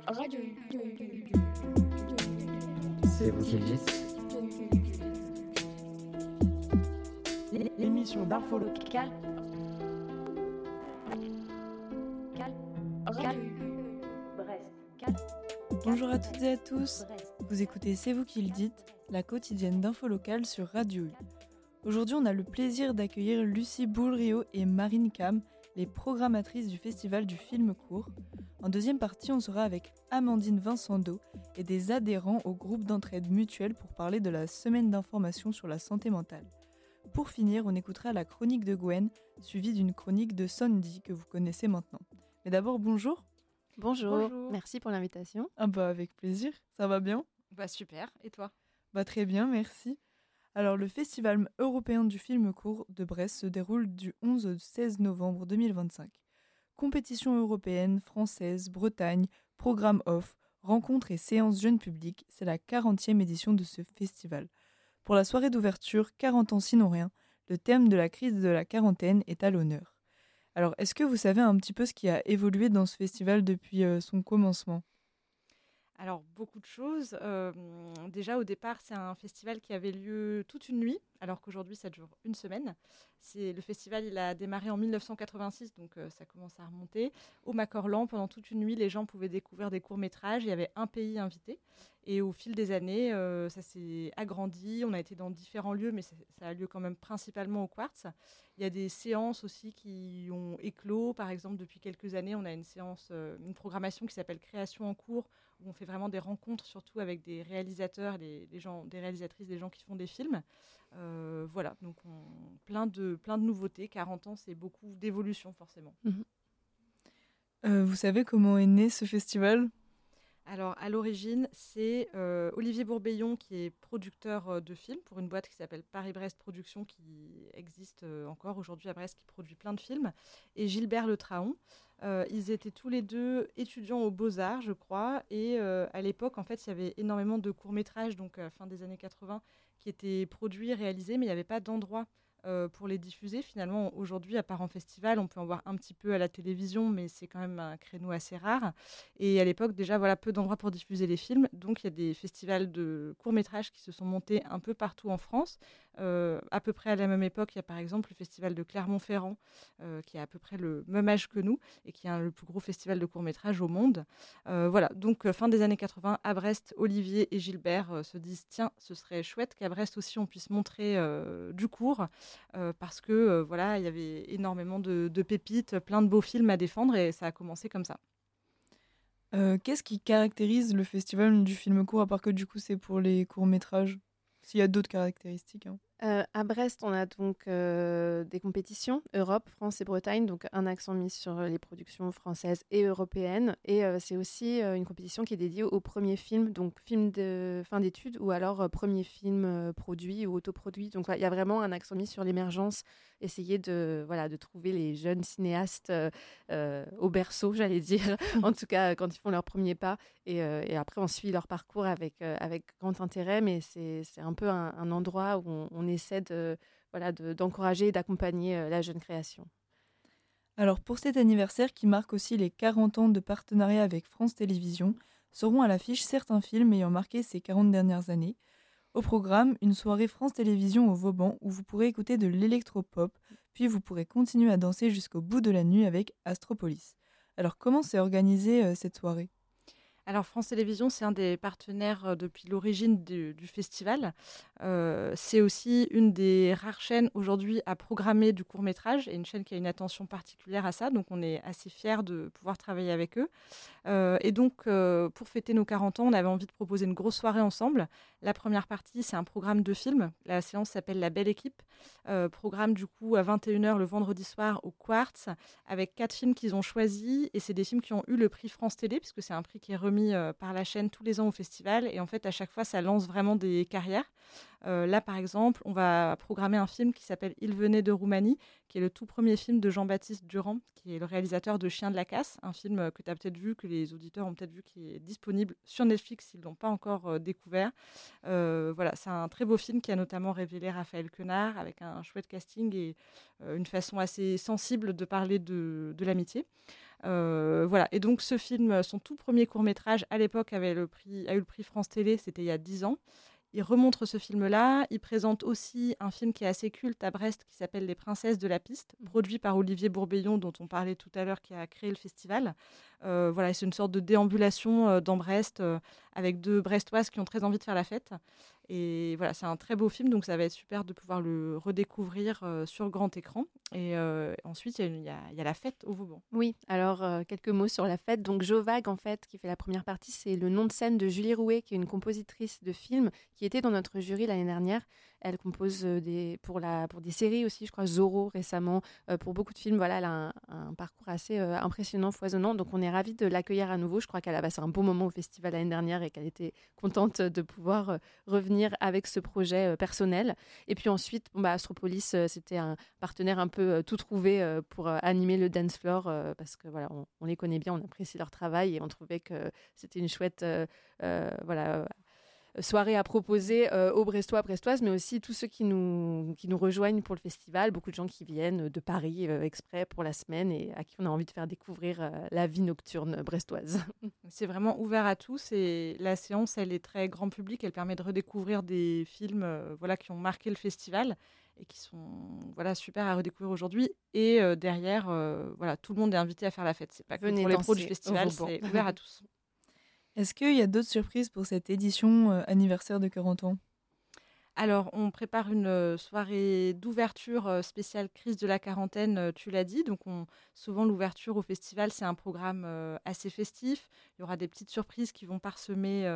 Radio. C'est vous qui le dites. L'émission d'info locale. Bonjour à toutes et à tous, vous écoutez C'est vous qui le dites, la quotidienne d'info locale sur Radio U. Aujourd'hui on a le plaisir d'accueillir Lucie Boulrio et Marine Cam, les programmatrices du festival du film court. En deuxième partie on sera avec Amandine Vincendo et des adhérents au groupe d'entraide mutuelle pour parler de la semaine d'information sur la santé mentale. Pour finir, on écoutera la chronique de Gwen, suivie d'une chronique de Sandy que vous connaissez maintenant. Mais d'abord bonjour. Bonjour, merci pour l'invitation. Ah bah avec plaisir, ça va bien ? Bah super, et toi ? Bah très bien, merci. Alors le Festival européen du film court de Brest se déroule du 11 au 16 novembre 2025. Compétition européenne, française, Bretagne, programme off, rencontres et séances jeunes publics, c'est la 40e édition de ce festival. Pour la soirée d'ouverture, 40 ans sinon rien, le thème de la crise de la quarantaine est à l'honneur. Alors, est-ce que vous savez un petit peu ce qui a évolué dans ce festival depuis son commencement ? Alors, beaucoup de choses. Déjà, au départ, c'est un festival qui avait lieu toute une nuit, alors qu'aujourd'hui, ça dure une semaine. Le festival, il a démarré en 1986, donc ça commence à remonter. Au Macorlan, pendant toute une nuit, les gens pouvaient découvrir des courts-métrages. Il y avait un pays invité. Et au fil des années, ça s'est agrandi. On a été dans différents lieux, mais ça a lieu quand même principalement au Quartz. Il y a des séances aussi qui ont éclos. Par exemple, depuis quelques années, on a une programmation qui s'appelle Création en cours, où on fait vraiment des rencontres, surtout avec des réalisateurs, des réalisatrices, des gens qui font des films. Voilà, donc plein de nouveautés. 40 ans, c'est beaucoup d'évolution, forcément. Vous savez comment est né ce festival ? Alors, à l'origine, c'est Olivier Bourbeillon qui est producteur de films pour une boîte qui s'appelle Paris-Brest Productions, qui existe encore aujourd'hui à Brest, qui produit plein de films, et Gilbert Le Traon. Ils étaient tous les deux étudiants aux Beaux-Arts, je crois, et à l'époque, en fait, il y avait énormément de courts-métrages, donc à la fin des années 80, qui étaient produits, réalisés, mais il n'y avait pas d'endroit pour les diffuser. Finalement, aujourd'hui, à part en festival, on peut en voir un petit peu à la télévision, mais c'est quand même un créneau assez rare. Et à l'époque, déjà, voilà, peu d'endroits pour diffuser les films. Donc, il y a des festivals de courts-métrages qui se sont montés un peu partout en France. À peu près à la même époque, il y a par exemple le festival de Clermont-Ferrand, qui a à peu près le même âge que nous, et qui est le plus gros festival de courts-métrages au monde. Voilà, donc fin des années 80, à Brest, Olivier et Gilbert se disent « Tiens, ce serait chouette qu'à Brest aussi, on puisse montrer du court ». Parce que voilà, il y avait énormément de pépites, plein de beaux films à défendre, et ça a commencé comme ça. Qu'est-ce qui caractérise le festival du film court, à part que du coup c'est pour les courts-métrages ? S'il y a d'autres caractéristiques. À Brest, on a donc des compétitions, Europe, France et Bretagne, donc un accent mis sur les productions françaises et européennes. Et c'est aussi une compétition qui est dédiée au premier film, donc film de fin d'études ou alors premier film produit ou autoproduit. Donc il y a vraiment un accent mis sur l'émergence, essayer de trouver les jeunes cinéastes au berceau, j'allais dire, en tout cas quand ils font leur premier pas. Et après, on suit leur parcours avec grand intérêt, mais c'est un peu un endroit où on essaie d'encourager et d'accompagner la jeune création. Alors pour cet anniversaire qui marque aussi les 40 ans de partenariat avec France Télévisions, seront à l'affiche certains films ayant marqué ces 40 dernières années. Au programme, une soirée France Télévisions au Vauban où vous pourrez écouter de l'électropop, puis vous pourrez continuer à danser jusqu'au bout de la nuit avec Astropolis. Alors comment s'est organisée cette soirée ? Alors France Télévisions, c'est un des partenaires depuis l'origine du festival. C'est aussi une des rares chaînes aujourd'hui à programmer du court-métrage, et une chaîne qui a une attention particulière à ça, donc on est assez fiers de pouvoir travailler avec eux. Et donc, pour fêter nos 40 ans, on avait envie de proposer une grosse soirée ensemble. La première partie, c'est un programme de films. La séance s'appelle La Belle Équipe. Programme du coup à 21h le vendredi soir au Quartz, avec 4 films qu'ils ont choisis, et c'est des films qui ont eu le prix France Télé, puisque c'est un prix qui est remis par la chaîne tous les ans au festival, et en fait à chaque fois ça lance vraiment des carrières. Là par exemple, on va programmer un film qui s'appelle Il venait de Roumanie, qui est le tout premier film de Jean-Baptiste Durand, qui est le réalisateur de Chien de la Casse, un film que tu as peut-être vu, que les auditeurs ont peut-être vu, qui est disponible sur Netflix s'ils ne l'ont pas encore découvert. Voilà, c'est un très beau film qui a notamment révélé Raphaël Quenard, avec un chouette casting et une façon assez sensible de parler de l'amitié. Voilà. Et donc ce film, son tout premier court-métrage, à l'époque, a eu le prix France Télé, c'était il y a 10 ans. Il remontre ce film-là. Il présente aussi un film qui est assez culte à Brest qui s'appelle Les Princesses de la Piste, produit par Olivier Bourbillon, dont on parlait tout à l'heure, qui a créé le festival. Voilà, c'est une sorte de déambulation dans Brest avec 2 Brestoises qui ont très envie de faire la fête. Et voilà, c'est un très beau film, donc ça va être super de pouvoir le redécouvrir sur grand écran. Et ensuite, il y a la fête au Vauban. Oui, alors quelques mots sur la fête. Donc Jovag, en fait, qui fait la première partie, c'est le nom de scène de Julie Rouet, qui est une compositrice de films, qui était dans notre jury l'année dernière. Elle compose pour des séries aussi, je crois, Zorro récemment, pour beaucoup de films. Voilà, elle a un parcours assez impressionnant, foisonnant. Donc on est ravis de l'accueillir à nouveau. Je crois qu'elle a passé un bon moment au festival l'année dernière et qu'elle était contente de pouvoir revenir avec ce projet personnel. Et puis ensuite, Astropolis, c'était un partenaire un peu tout trouvé pour animer le dance floor, parce que voilà, on les connaît bien, on apprécie leur travail et on trouvait que c'était une chouette soirée à proposer aux Brestois, Brestoises, mais aussi tous ceux qui nous rejoignent pour le festival. Beaucoup de gens qui viennent de Paris exprès pour la semaine et à qui on a envie de faire découvrir la vie nocturne brestoise. C'est vraiment ouvert à tous et la séance, elle est très grand public. Elle permet de redécouvrir des films qui ont marqué le festival et qui sont super à redécouvrir aujourd'hui. Et derrière, tout le monde est invité à faire la fête. C'est pas que pour les pros du festival, c'est ouvert à tous. Est-ce qu'il y a d'autres surprises pour cette édition anniversaire de 40 ans ? Alors, on prépare une soirée d'ouverture spéciale crise de la quarantaine, tu l'as dit. Donc, souvent, l'ouverture au festival, c'est un programme assez festif. Il y aura des petites surprises qui vont parsemer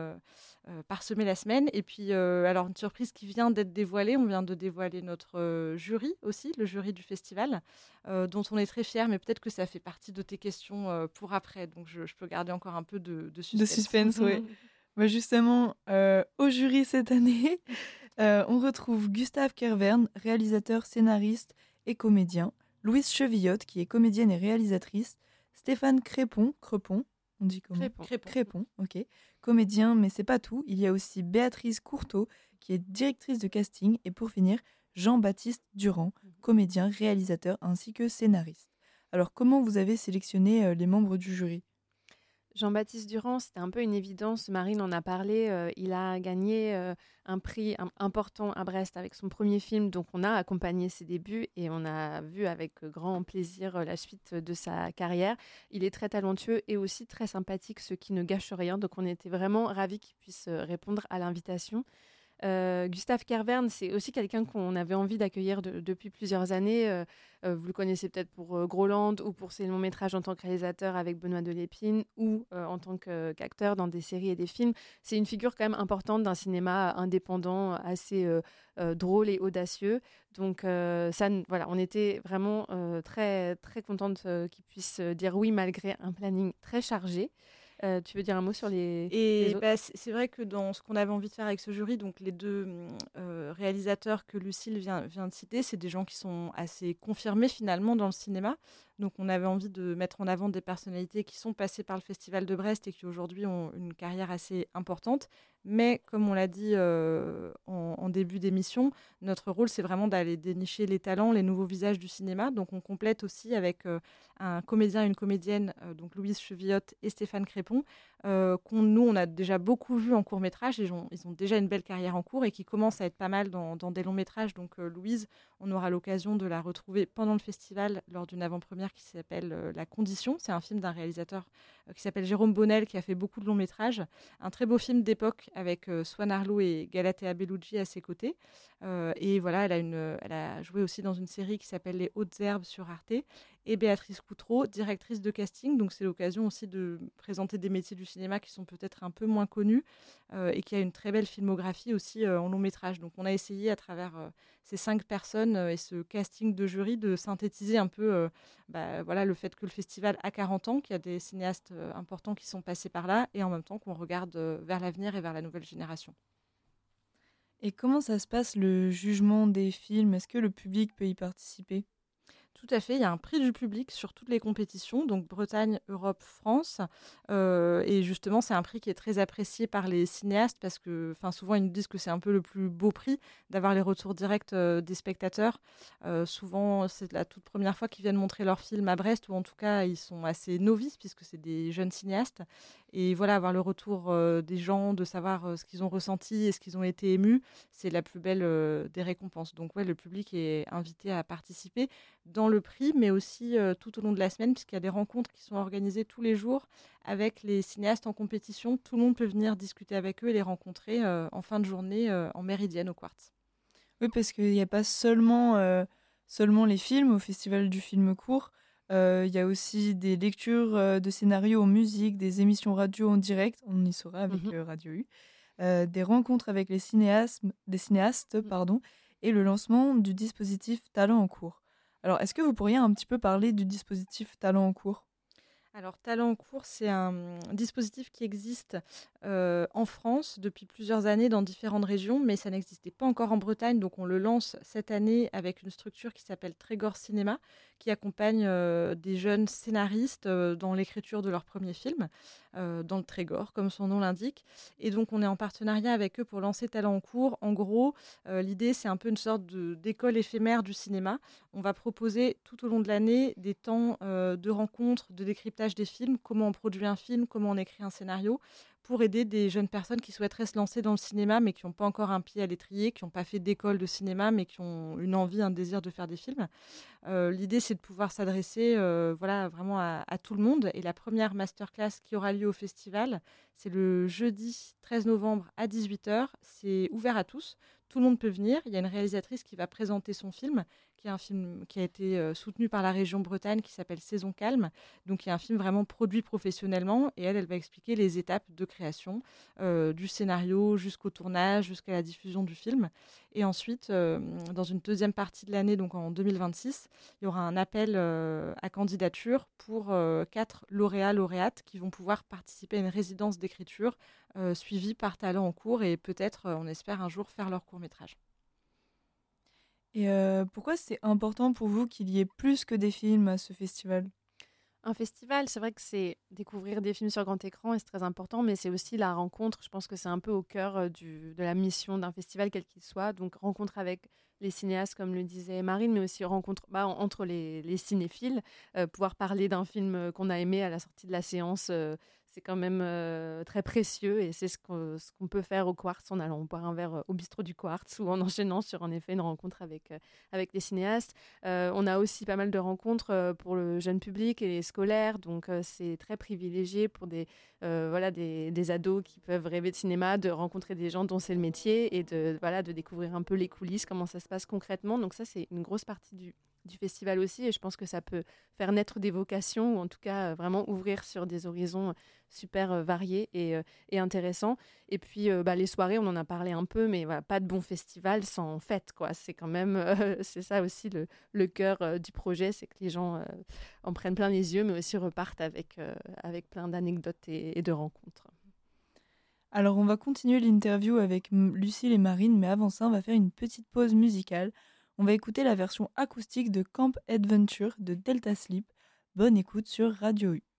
la semaine. Et puis, alors, une surprise qui vient d'être dévoilée. On vient de dévoiler notre jury aussi, le jury du festival, dont on est très fiers. Mais peut-être que ça fait partie de tes questions pour après. Donc, je peux garder encore un peu de suspense. De suspense, oui. Justement, au jury cette année... on retrouve Gustave Kervern, réalisateur, scénariste et comédien, Louise Chevillotte, qui est comédienne et réalisatrice, Stéphane Crépon, on dit comment ? Crépon, ok, comédien, mais c'est pas tout. Il y a aussi Béatrice Courteau, qui est directrice de casting, et pour finir, Jean-Baptiste Durand, comédien, réalisateur ainsi que scénariste. Alors, comment vous avez sélectionné les membres du jury ? Jean-Baptiste Durand, c'était un peu une évidence. Marine en a parlé. Il a gagné un prix important à Brest avec son premier film. Donc, on a accompagné ses débuts et on a vu avec grand plaisir la suite de sa carrière. Il est très talentueux et aussi très sympathique, ce qui ne gâche rien. Donc, on était vraiment ravis qu'il puisse répondre à l'invitation. Gustave Kervern, c'est aussi quelqu'un qu'on avait envie d'accueillir depuis plusieurs années. Vous le connaissez peut-être pour Groland ou pour ses longs métrages en tant que réalisateur avec Benoît Delépine ou en tant qu'acteur dans des séries et des films. C'est une figure quand même importante d'un cinéma indépendant assez drôle et audacieux. Donc on était vraiment très, très contente qu'il puisse dire oui malgré un planning très chargé. Tu veux dire un mot sur les autres ? C'est vrai que dans ce qu'on avait envie de faire avec ce jury, donc les 2 réalisateurs que Lucille vient de citer, c'est des gens qui sont assez confirmés finalement dans le cinéma. Donc on avait envie de mettre en avant des personnalités qui sont passées par le Festival de Brest et qui aujourd'hui ont une carrière assez importante. Mais comme on l'a dit en début d'émission, notre rôle, c'est vraiment d'aller dénicher les talents, les nouveaux visages du cinéma. Donc on complète aussi avec un comédien et une comédienne, donc Louise Chevillotte et Stéphane Crépon, nous, on a déjà beaucoup vu en court-métrage. Ils ont déjà une belle carrière en cours et qui commencent à être pas mal dans des longs-métrages. Donc Louise, on aura l'occasion de la retrouver pendant le festival lors d'une avant-première qui s'appelle La Condition. C'est un film d'un réalisateur qui s'appelle Jérôme Bonnel, qui a fait beaucoup de longs-métrages. Un très beau film d'époque avec Swan Arlo et Galatea Bellucci à ses côtés. Et voilà, elle a joué aussi dans une série qui s'appelle Les Hautes Herbes sur Arte. Et Béatrice Coutreau, directrice de casting. Donc c'est l'occasion aussi de présenter des métiers du cinéma qui sont peut-être un peu moins connus et qui a une très belle filmographie aussi en long métrage. Donc on a essayé à travers ces 5 personnes et ce casting de jury de synthétiser un peu le fait que le festival a 40 ans, qu'il y a des cinéastes importants qui sont passés par là et en même temps qu'on regarde vers l'avenir et vers la nouvelle génération. Et comment ça se passe le jugement des films ? Est-ce que le public peut y participer ? Tout à fait, il y a un prix du public sur toutes les compétitions, donc Bretagne, Europe, France. Et justement, c'est un prix qui est très apprécié par les cinéastes parce que souvent, ils nous disent que c'est un peu le plus beau prix d'avoir les retours directs des spectateurs. Souvent, c'est la toute première fois qu'ils viennent montrer leur film à Brest, ou en tout cas, ils sont assez novices puisque c'est des jeunes cinéastes. Et voilà, avoir le retour des gens, de savoir ce qu'ils ont ressenti et ce qu'ils ont été émus, c'est la plus belle des récompenses. Donc ouais, le public est invité à participer dans le prix, mais aussi tout au long de la semaine, puisqu'il y a des rencontres qui sont organisées tous les jours avec les cinéastes en compétition. Tout le monde peut venir discuter avec eux et les rencontrer en fin de journée en Méridienne au Quartz. Oui, parce qu'il n'y a pas seulement les films au Festival du film court. Il y a aussi des lectures de scénarios en musique, des émissions radio en direct, on y sera avec Radio U, des rencontres avec des cinéastes, et le lancement du dispositif Talent en cours. Alors, est-ce que vous pourriez un petit peu parler du dispositif Talent en cours ? Alors, Talent en cours, c'est un dispositif qui existe en France depuis plusieurs années dans différentes régions, mais ça n'existait pas encore en Bretagne. Donc, on le lance cette année avec une structure qui s'appelle Trégor Cinéma, qui accompagne des jeunes scénaristes dans l'écriture de leur premier film, dans le Trégor, comme son nom l'indique. Et donc, on est en partenariat avec eux pour lancer Talent en cours. En gros, l'idée, c'est un peu une sorte d'école éphémère du cinéma. On va proposer tout au long de l'année des temps de rencontres, de décryptage des films, comment on produit un film, comment on écrit un scénario, pour aider des jeunes personnes qui souhaiteraient se lancer dans le cinéma, mais qui n'ont pas encore un pied à l'étrier, qui n'ont pas fait d'école de cinéma, mais qui ont une envie, un désir de faire des films. L'idée, c'est de pouvoir s'adresser vraiment à tout le monde. Et la première masterclass qui aura lieu au festival, c'est le jeudi 13 novembre à 18h. C'est ouvert à tous. Tout le monde peut venir. Il y a une réalisatrice qui va présenter son film, qui est un film qui a été soutenu par la région Bretagne, qui s'appelle Saison Calme. Donc, il y a un film vraiment produit professionnellement. Et elle va expliquer les étapes de création, du scénario jusqu'au tournage, jusqu'à la diffusion du film. Et ensuite, dans une deuxième partie de l'année, donc en 2026, il y aura un appel à candidature pour 4 lauréates qui vont pouvoir participer à une résidence d'écriture suivie par Talent en cours et peut-être, on espère, un jour faire leur court-métrage. Et pourquoi c'est important pour vous qu'il y ait plus que des films à ce festival ? Un festival, c'est vrai que c'est découvrir des films sur grand écran et c'est très important, mais c'est aussi la rencontre. Je pense que c'est un peu au cœur de la mission d'un festival, quel qu'il soit. Donc, rencontre avec les cinéastes, comme le disait Marine, mais aussi rencontre entre les cinéphiles. Pouvoir parler d'un film qu'on a aimé à la sortie de la séance, c'est quand même très précieux et c'est ce qu'on peut faire au Quartz en allant boire un verre au bistrot du Quartz ou en enchaînant sur en effet une rencontre avec les cinéastes. On a aussi pas mal de rencontres pour le jeune public et les scolaires, donc c'est très privilégié pour des ados qui peuvent rêver de cinéma, de rencontrer des gens dont c'est le métier et de découvrir un peu les coulisses, comment ça se passe concrètement. Donc ça, c'est une grosse partie du festival aussi, et je pense que ça peut faire naître des vocations, ou en tout cas vraiment ouvrir sur des horizons super variés et intéressants. Et puis les soirées, on en a parlé un peu, mais voilà, pas de bon festival sans fête, quoi. C'est quand même, c'est ça aussi le cœur du projet, c'est que les gens en prennent plein les yeux, mais aussi repartent avec plein d'anecdotes et de rencontres. Alors on va continuer l'interview avec Lucille et Marine, mais avant ça, on va faire une petite pause musicale. On va écouter la version acoustique de Camp Adventure de Delta Sleep. Bonne écoute sur Radio U.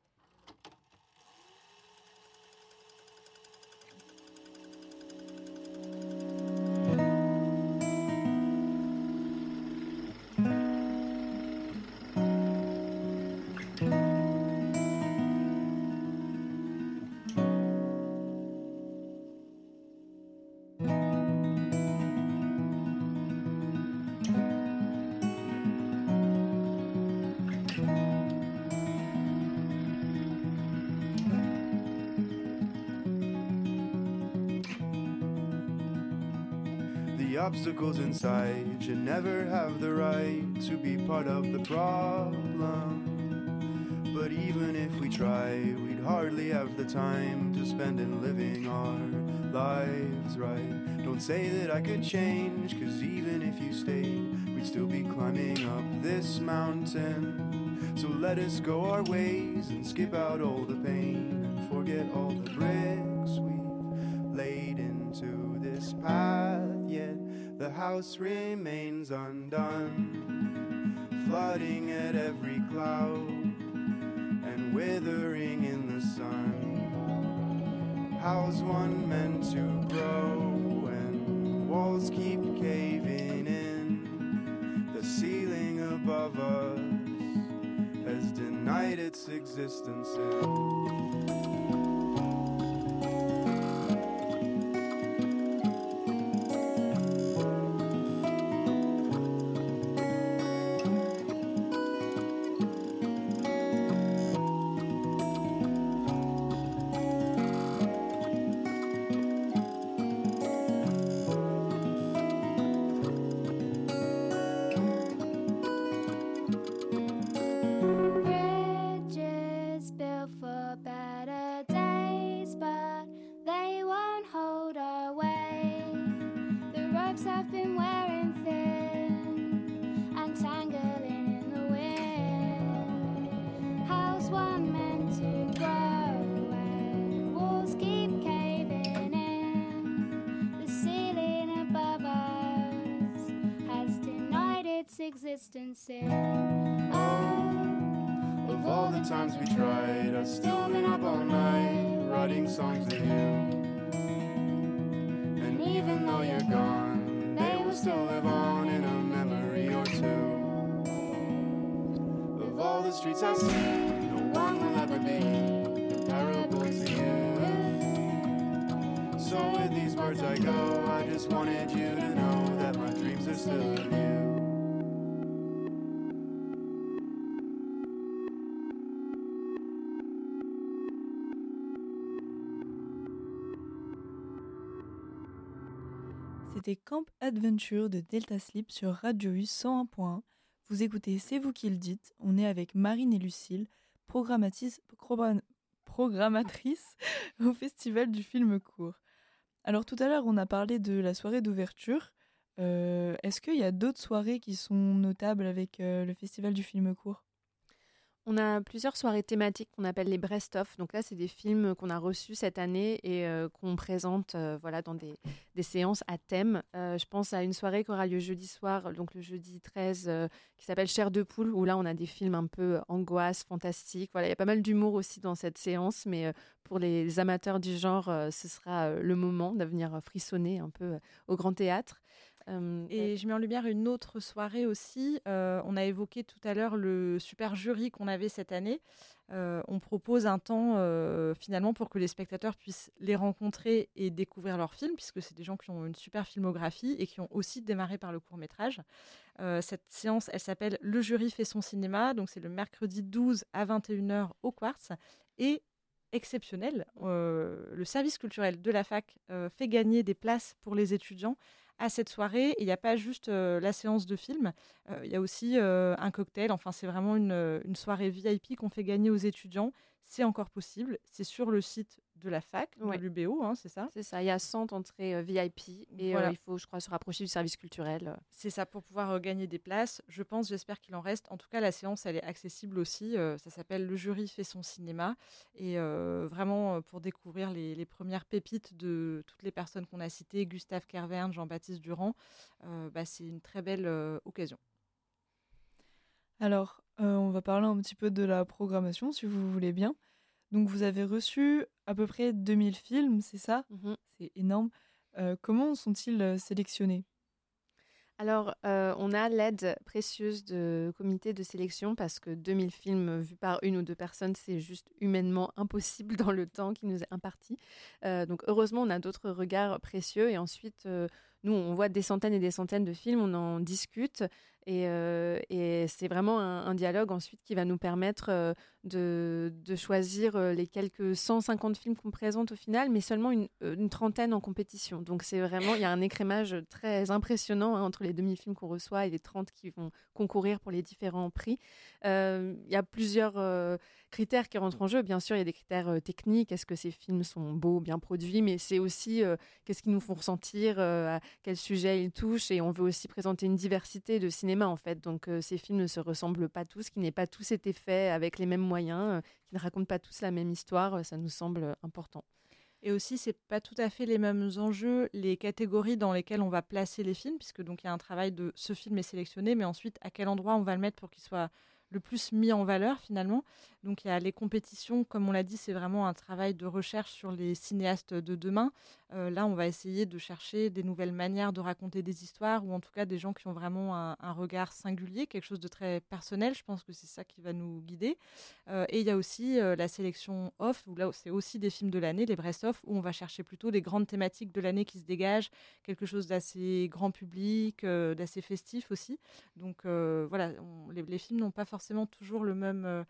Obstacles inside should never have the right to be part of the problem. But even if we try, we'd hardly have the time to spend in living our lives right. Don't say that I could change, 'cause even if you stayed, we'd still be climbing up this mountain. So let us go our ways and skip out all the pain and forget all the bricks we've laid into this path. Yet the house remains undone. flooding at every cloud and withering in the sun. How's one meant to grow when walls keep caving in? The ceiling above us has denied its existence. Existence in Of all the times we tried, I've still been up all night writing songs to you. And even though you're gone, they will still live on in a memory or two. Of all the streets I've seen, no one will ever be comparable to you. So with these words I go, I just wanted you to know that my dreams are still of you. C'était Camp Adventure de Delta Sleep sur Radio U 101.1. Vous écoutez C'est vous qui le dites. On est avec Marine et Lucille, programmatrices au Festival du film court. Alors tout à l'heure, on a parlé de la soirée d'ouverture. Est-ce qu'il y a d'autres soirées qui sont notables avec le Festival du film court ? On a plusieurs soirées thématiques qu'on appelle les Best-of. Donc là, c'est des films qu'on a reçus cette année et qu'on présente dans des séances à thème. Je pense à une soirée qui aura lieu jeudi soir, donc le jeudi 13, qui s'appelle Chair de poule, où là, on a des films un peu angoisse, fantastiques. Voilà, il y a pas mal d'humour aussi dans cette séance, mais pour les amateurs du genre, ce sera le moment de venir frissonner un peu au Grand Théâtre. Et je mets en lumière une autre soirée aussi. On a évoqué tout à l'heure le super jury qu'on avait cette année. On propose un temps finalement pour que les spectateurs puissent les rencontrer et découvrir leurs films, puisque c'est des gens qui ont une super filmographie et qui ont aussi démarré par le court-métrage. Cette séance, elle s'appelle « Le jury fait son cinéma », donc c'est le mercredi 12 à 21h au Quartz. Et exceptionnel, le service culturel de la fac fait gagner des places pour les étudiants à cette soirée. Il n'y a pas juste la séance de film, il y a aussi un cocktail. Enfin, c'est vraiment une soirée VIP qu'on fait gagner aux étudiants. C'est encore possible. C'est sur le site de la fac, de l'UBO, hein, c'est ça ? C'est ça, il y a 100 entrées VIP et voilà. Il faut, je crois, se rapprocher du service culturel. C'est ça, pour pouvoir gagner des places. J'espère qu'il en reste. En tout cas, la séance, elle est accessible aussi. Ça s'appelle « Le jury fait son cinéma ». Et vraiment, pour découvrir les premières pépites de toutes les personnes qu'on a citées, Gustave Kervern, Jean-Baptiste Durand, c'est une très belle occasion. Alors, on va parler un petit peu de la programmation, si vous voulez bien. Donc, vous avez reçu à peu près 2000 films, c'est ça ? C'est énorme. Comment sont-ils sélectionnés ? Alors, on a l'aide précieuse de comité de sélection parce que 2000 films vus par une ou deux personnes, c'est juste humainement impossible dans le temps qui nous est imparti. Donc, heureusement, on a d'autres regards précieux. Et ensuite, nous, on voit des centaines et des centaines de films, on en discute. Et c'est vraiment un dialogue ensuite qui va nous permettre de choisir les quelques 150 films qu'on présente au final, mais seulement une trentaine en compétition. Donc c'est vraiment, il y a un écrémage très impressionnant entre les 2000 films qu'on reçoit et les 30 qui vont concourir pour les différents prix. Il y a plusieurs critères qui rentrent en jeu. Bien sûr, il y a des critères techniques. Est-ce que ces films sont beaux, bien produits ? Mais c'est aussi qu'est-ce qu'ils nous font ressentir, à quel sujet ils touchent. Et on veut aussi présenter une diversité de cinéma, en fait. Donc, ces films ne se ressemblent pas tous, qui n'aient pas tous été faits avec les mêmes moyens, qui ne racontent pas tous la même histoire. Ça nous semble important. Et aussi, c'est pas tout à fait les mêmes enjeux, les catégories dans lesquelles on va placer les films, puisque donc il y a un travail de ce film est sélectionné, mais ensuite à quel endroit on va le mettre pour qu'il soit le plus mis en valeur finalement. Donc il y a les compétitions, comme on l'a dit, c'est vraiment un travail de recherche sur les cinéastes de demain. Là, on va essayer de chercher des nouvelles manières de raconter des histoires, ou en tout cas des gens qui ont vraiment un regard singulier, quelque chose de très personnel. Je pense que c'est ça qui va nous guider. Et il y a aussi la sélection off, où là c'est aussi des films de l'année, les Brest Off, où on va chercher plutôt les grandes thématiques de l'année qui se dégagent, quelque chose d'assez grand public, d'assez festif aussi. Donc voilà, les films n'ont pas forcément toujours la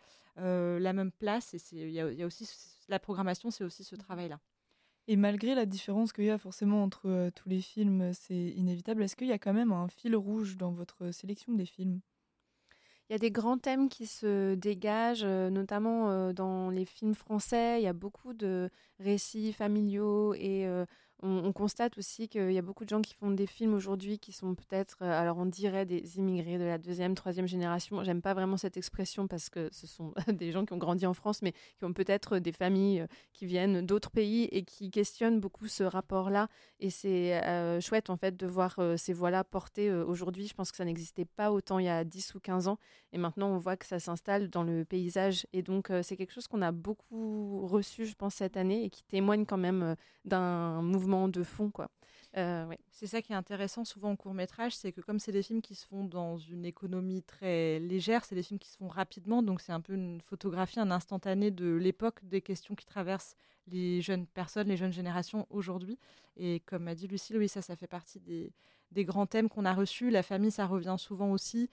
même place, et il y a aussi la programmation, c'est aussi ce travail-là. Et malgré la différence qu'il y a forcément entre tous les films, c'est inévitable, est-ce qu'il y a quand même un fil rouge dans votre sélection des films ? Il y a des grands thèmes qui se dégagent, notamment dans les films français. Il y a beaucoup de récits familiaux et on constate aussi qu'il y a beaucoup de gens qui font des films aujourd'hui qui sont peut-être, alors on dirait des immigrés de la 2e, 3e génération. J'aime pas vraiment cette expression parce que ce sont des gens qui ont grandi en France, mais qui ont peut-être des familles qui viennent d'autres pays et qui questionnent beaucoup ce rapport-là. Et c'est chouette en fait de voir ces voix-là portées aujourd'hui. Je pense que ça n'existait pas autant il y a 10 ou 15 ans. Et maintenant, on voit que ça s'installe dans le paysage. Et donc, c'est quelque chose qu'on a beaucoup reçu, je pense, cette année et qui témoigne quand même d'un mouvement de fond, quoi. Ouais. C'est ça qui est intéressant souvent en court-métrage, c'est que comme c'est des films qui se font dans une économie très légère, c'est des films qui se font rapidement, donc c'est un peu une photographie, un instantané de l'époque, des questions qui traversent les jeunes personnes, les jeunes générations aujourd'hui. Et comme a dit Lucille, oui, ça fait partie des grands thèmes qu'on a reçus. La famille, ça revient souvent aussi,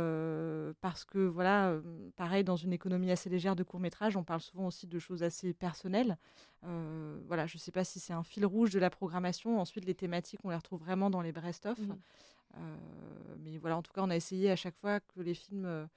parce que, voilà, pareil, dans une économie assez légère de court-métrage, on parle souvent aussi de choses assez personnelles. Voilà, je ne sais pas si c'est un fil rouge de la programmation. Ensuite, les thématiques, on les retrouve vraiment dans les Brest Off. Mais voilà, en tout cas, on a essayé à chaque fois que les films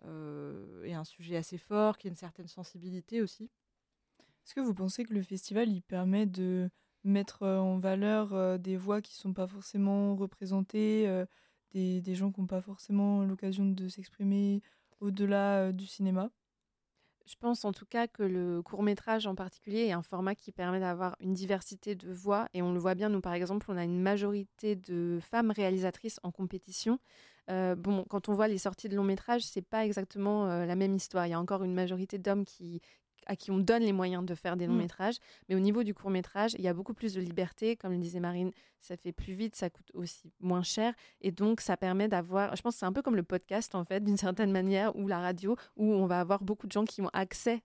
aient un sujet assez fort, qu'il y ait une certaine sensibilité aussi. Est-ce que vous pensez que le festival, il permet de mettre en valeur des voix qui ne sont pas forcément représentées, des gens qui n'ont pas forcément l'occasion de s'exprimer au-delà du cinéma ? Je pense en tout cas que le court-métrage en particulier est un format qui permet d'avoir une diversité de voix. Et on le voit bien, nous par exemple, on a une majorité de femmes réalisatrices en compétition. Bon, quand on voit les sorties de long-métrage, c'est pas exactement la même histoire. Il y a encore une majorité d'hommes à qui on donne les moyens de faire des longs-métrages. Mais au niveau du court-métrage, il y a beaucoup plus de liberté. Comme le disait Marine, ça fait plus vite, ça coûte aussi moins cher. Et donc, ça permet d'avoir... Je pense que c'est un peu comme le podcast, en fait, d'une certaine manière, ou la radio, où on va avoir beaucoup de gens qui ont accès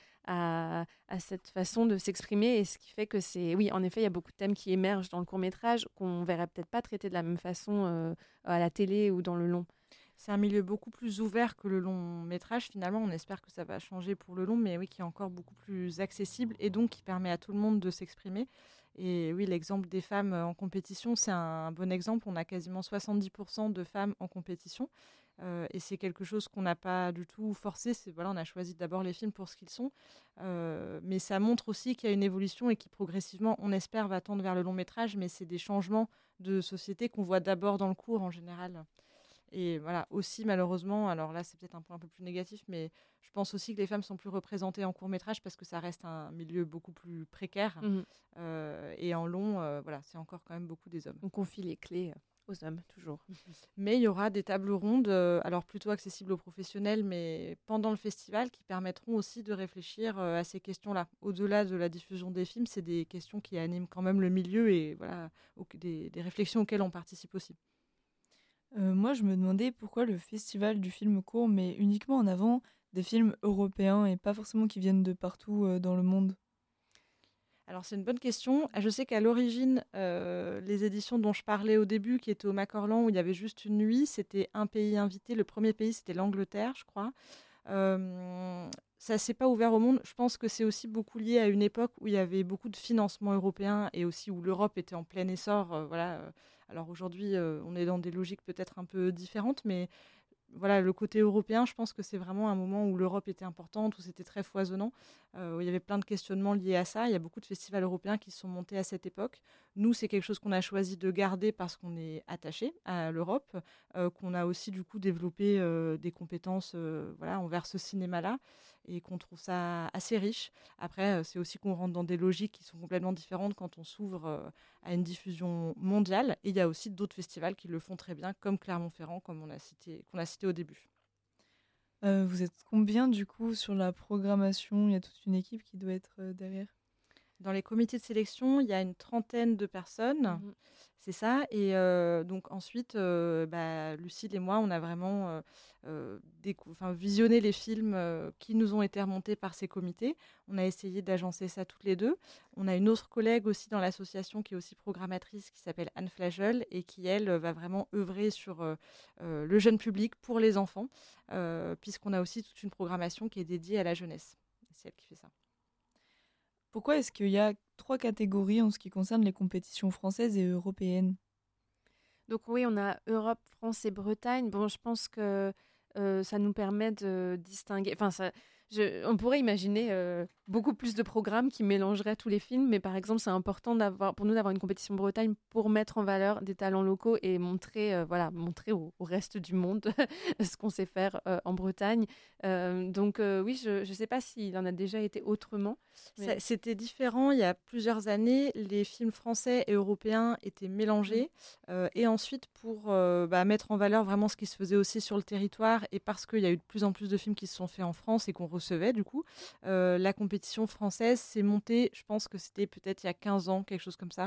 à cette façon de s'exprimer. Et ce qui fait que c'est... Oui, en effet, il y a beaucoup de thèmes qui émergent dans le court-métrage qu'on ne verrait peut-être pas traités de la même façon à la télé ou dans le long. C'est un milieu beaucoup plus ouvert que le long métrage. Finalement, on espère que ça va changer pour le long, mais oui, qui est encore beaucoup plus accessible et donc qui permet à tout le monde de s'exprimer. Et oui, l'exemple des femmes en compétition, c'est un bon exemple. On a quasiment 70% de femmes en compétition. Et c'est quelque chose qu'on n'a pas du tout forcé. Voilà, on a choisi d'abord les films pour ce qu'ils sont. Mais ça montre aussi qu'il y a une évolution et qui progressivement, on espère, va tendre vers le long métrage. Mais c'est des changements de société qu'on voit d'abord dans le court en général. Et voilà, aussi malheureusement, alors là c'est peut-être un point un peu plus négatif, mais je pense aussi que les femmes sont plus représentées en court-métrage parce que ça reste un milieu beaucoup plus précaire. Et en long, voilà, c'est encore quand même beaucoup des hommes. On confie les clés aux hommes, toujours. Mais il y aura des tables rondes, alors plutôt accessibles aux professionnels, mais pendant le festival, qui permettront aussi de réfléchir à ces questions-là. Au-delà de la diffusion des films, c'est des questions qui animent quand même le milieu et voilà, des réflexions auxquelles on participe aussi. Moi, je me demandais pourquoi le festival du film court met uniquement en avant des films européens et pas forcément qui viennent de partout dans le monde. Alors, c'est une bonne question. Je sais qu'à l'origine, les éditions dont je parlais au début, qui étaient au Macorlan, où il y avait juste une nuit, c'était un pays invité. Le premier pays, c'était l'Angleterre, je crois. Ça ne s'est pas ouvert au monde. Je pense que c'est aussi beaucoup lié à une époque où il y avait beaucoup de financement européen et aussi où l'Europe était en plein essor. Alors aujourd'hui, on est dans des logiques peut-être un peu différentes, mais voilà, le côté européen, je pense que c'est vraiment un moment où l'Europe était importante, où c'était très foisonnant, où il y avait plein de questionnements liés à ça. Il y a beaucoup de festivals européens qui sont montés à cette époque. Nous, c'est quelque chose qu'on a choisi de garder parce qu'on est attaché à l'Europe, qu'on a aussi du coup développé des compétences envers ce cinéma-là. et qu'on trouve ça assez riche. Après, c'est aussi qu'on rentre dans des logiques qui sont complètement différentes quand on s'ouvre à une diffusion mondiale. Et il y a aussi d'autres festivals qui le font très bien, comme Clermont-Ferrand, qu'on a cité au début. Vous êtes combien du coup sur la programmation? Il y a toute une équipe qui doit être derrière. Dans les comités de sélection, il y a une trentaine de personnes, c'est ça. Et donc ensuite, Lucille et moi, on a vraiment visionné les films qui nous ont été remontés par ces comités. On a essayé d'agencer ça toutes les deux. On a une autre collègue aussi dans l'association qui est aussi programmatrice, qui s'appelle Anne Flagel, et qui, elle, va vraiment œuvrer sur le jeune public pour les enfants, puisqu'on a aussi toute une programmation qui est dédiée à la jeunesse. C'est elle qui fait ça. Pourquoi est-ce qu'il y a 3 catégories en ce qui concerne les compétitions françaises et européennes? Donc oui, on a Europe, France et Bretagne. Bon, je pense que ça nous permet de distinguer... on pourrait imaginer beaucoup plus de programmes qui mélangeraient tous les films, mais par exemple, c'est important pour nous d'avoir une compétition Bretagne pour mettre en valeur des talents locaux et montrer au reste du monde ce qu'on sait faire en Bretagne. Oui, je ne sais pas s'il en a déjà été autrement. Mais... C'était différent. Il y a plusieurs années, les films français et européens étaient mélangés. Et ensuite, pour mettre en valeur vraiment ce qui se faisait aussi sur le territoire, et parce qu'il y a eu de plus en plus de films qui se sont faits en France et qu'on recevait, du coup, la compétition française s'est montée, je pense que c'était peut-être il y a 15 ans, quelque chose comme ça.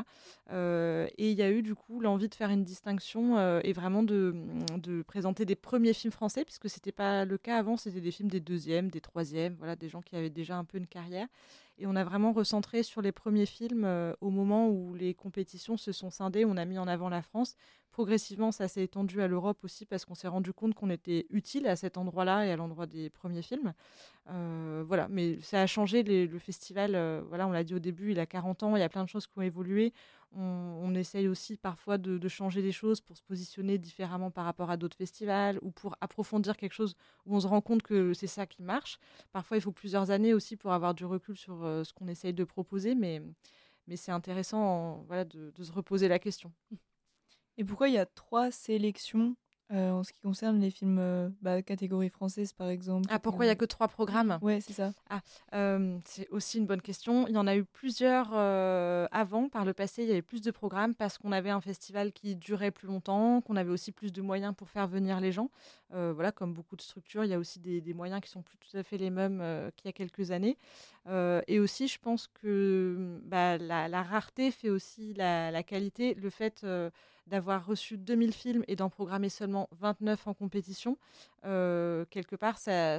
Et il y a eu, du coup, l'envie de faire une distinction et vraiment de présenter des premiers films français, puisque ce n'était pas le cas avant, c'était des films des deuxièmes, des troisièmes, voilà, des gens qui avaient déjà un peu une carrière. Et on a vraiment recentré sur les premiers films au moment où les compétitions se sont scindées. On a mis en avant la France. Progressivement, ça s'est étendu à l'Europe aussi parce qu'on s'est rendu compte qu'on était utile à cet endroit-là et à l'endroit des premiers films. Voilà, mais ça a changé le festival. Voilà, on l'a dit au début, il a 40 ans, il y a plein de choses qui ont évolué. On essaye aussi parfois de changer les choses pour se positionner différemment par rapport à d'autres festivals ou pour approfondir quelque chose où on se rend compte que c'est ça qui marche. Parfois, il faut plusieurs années aussi pour avoir du recul sur ce qu'on essaye de proposer, mais c'est intéressant de se reposer la question. Et pourquoi il y a 3 sélections en ce qui concerne les films catégorie française, par exemple? Pourquoi il n'y a que 3 programmes? Ouais, c'est ça. C'est aussi une bonne question. Il y en a eu plusieurs avant. Par le passé, il y avait plus de programmes parce qu'on avait un festival qui durait plus longtemps, qu'on avait aussi plus de moyens pour faire venir les gens. Voilà, comme beaucoup de structures, il y a aussi des moyens qui ne sont plus tout à fait les mêmes qu'il y a quelques années. Et aussi, je pense que la rareté fait aussi la qualité. Le fait d'avoir reçu 2000 films et d'en programmer seulement 29 en compétition, quelque part, c'est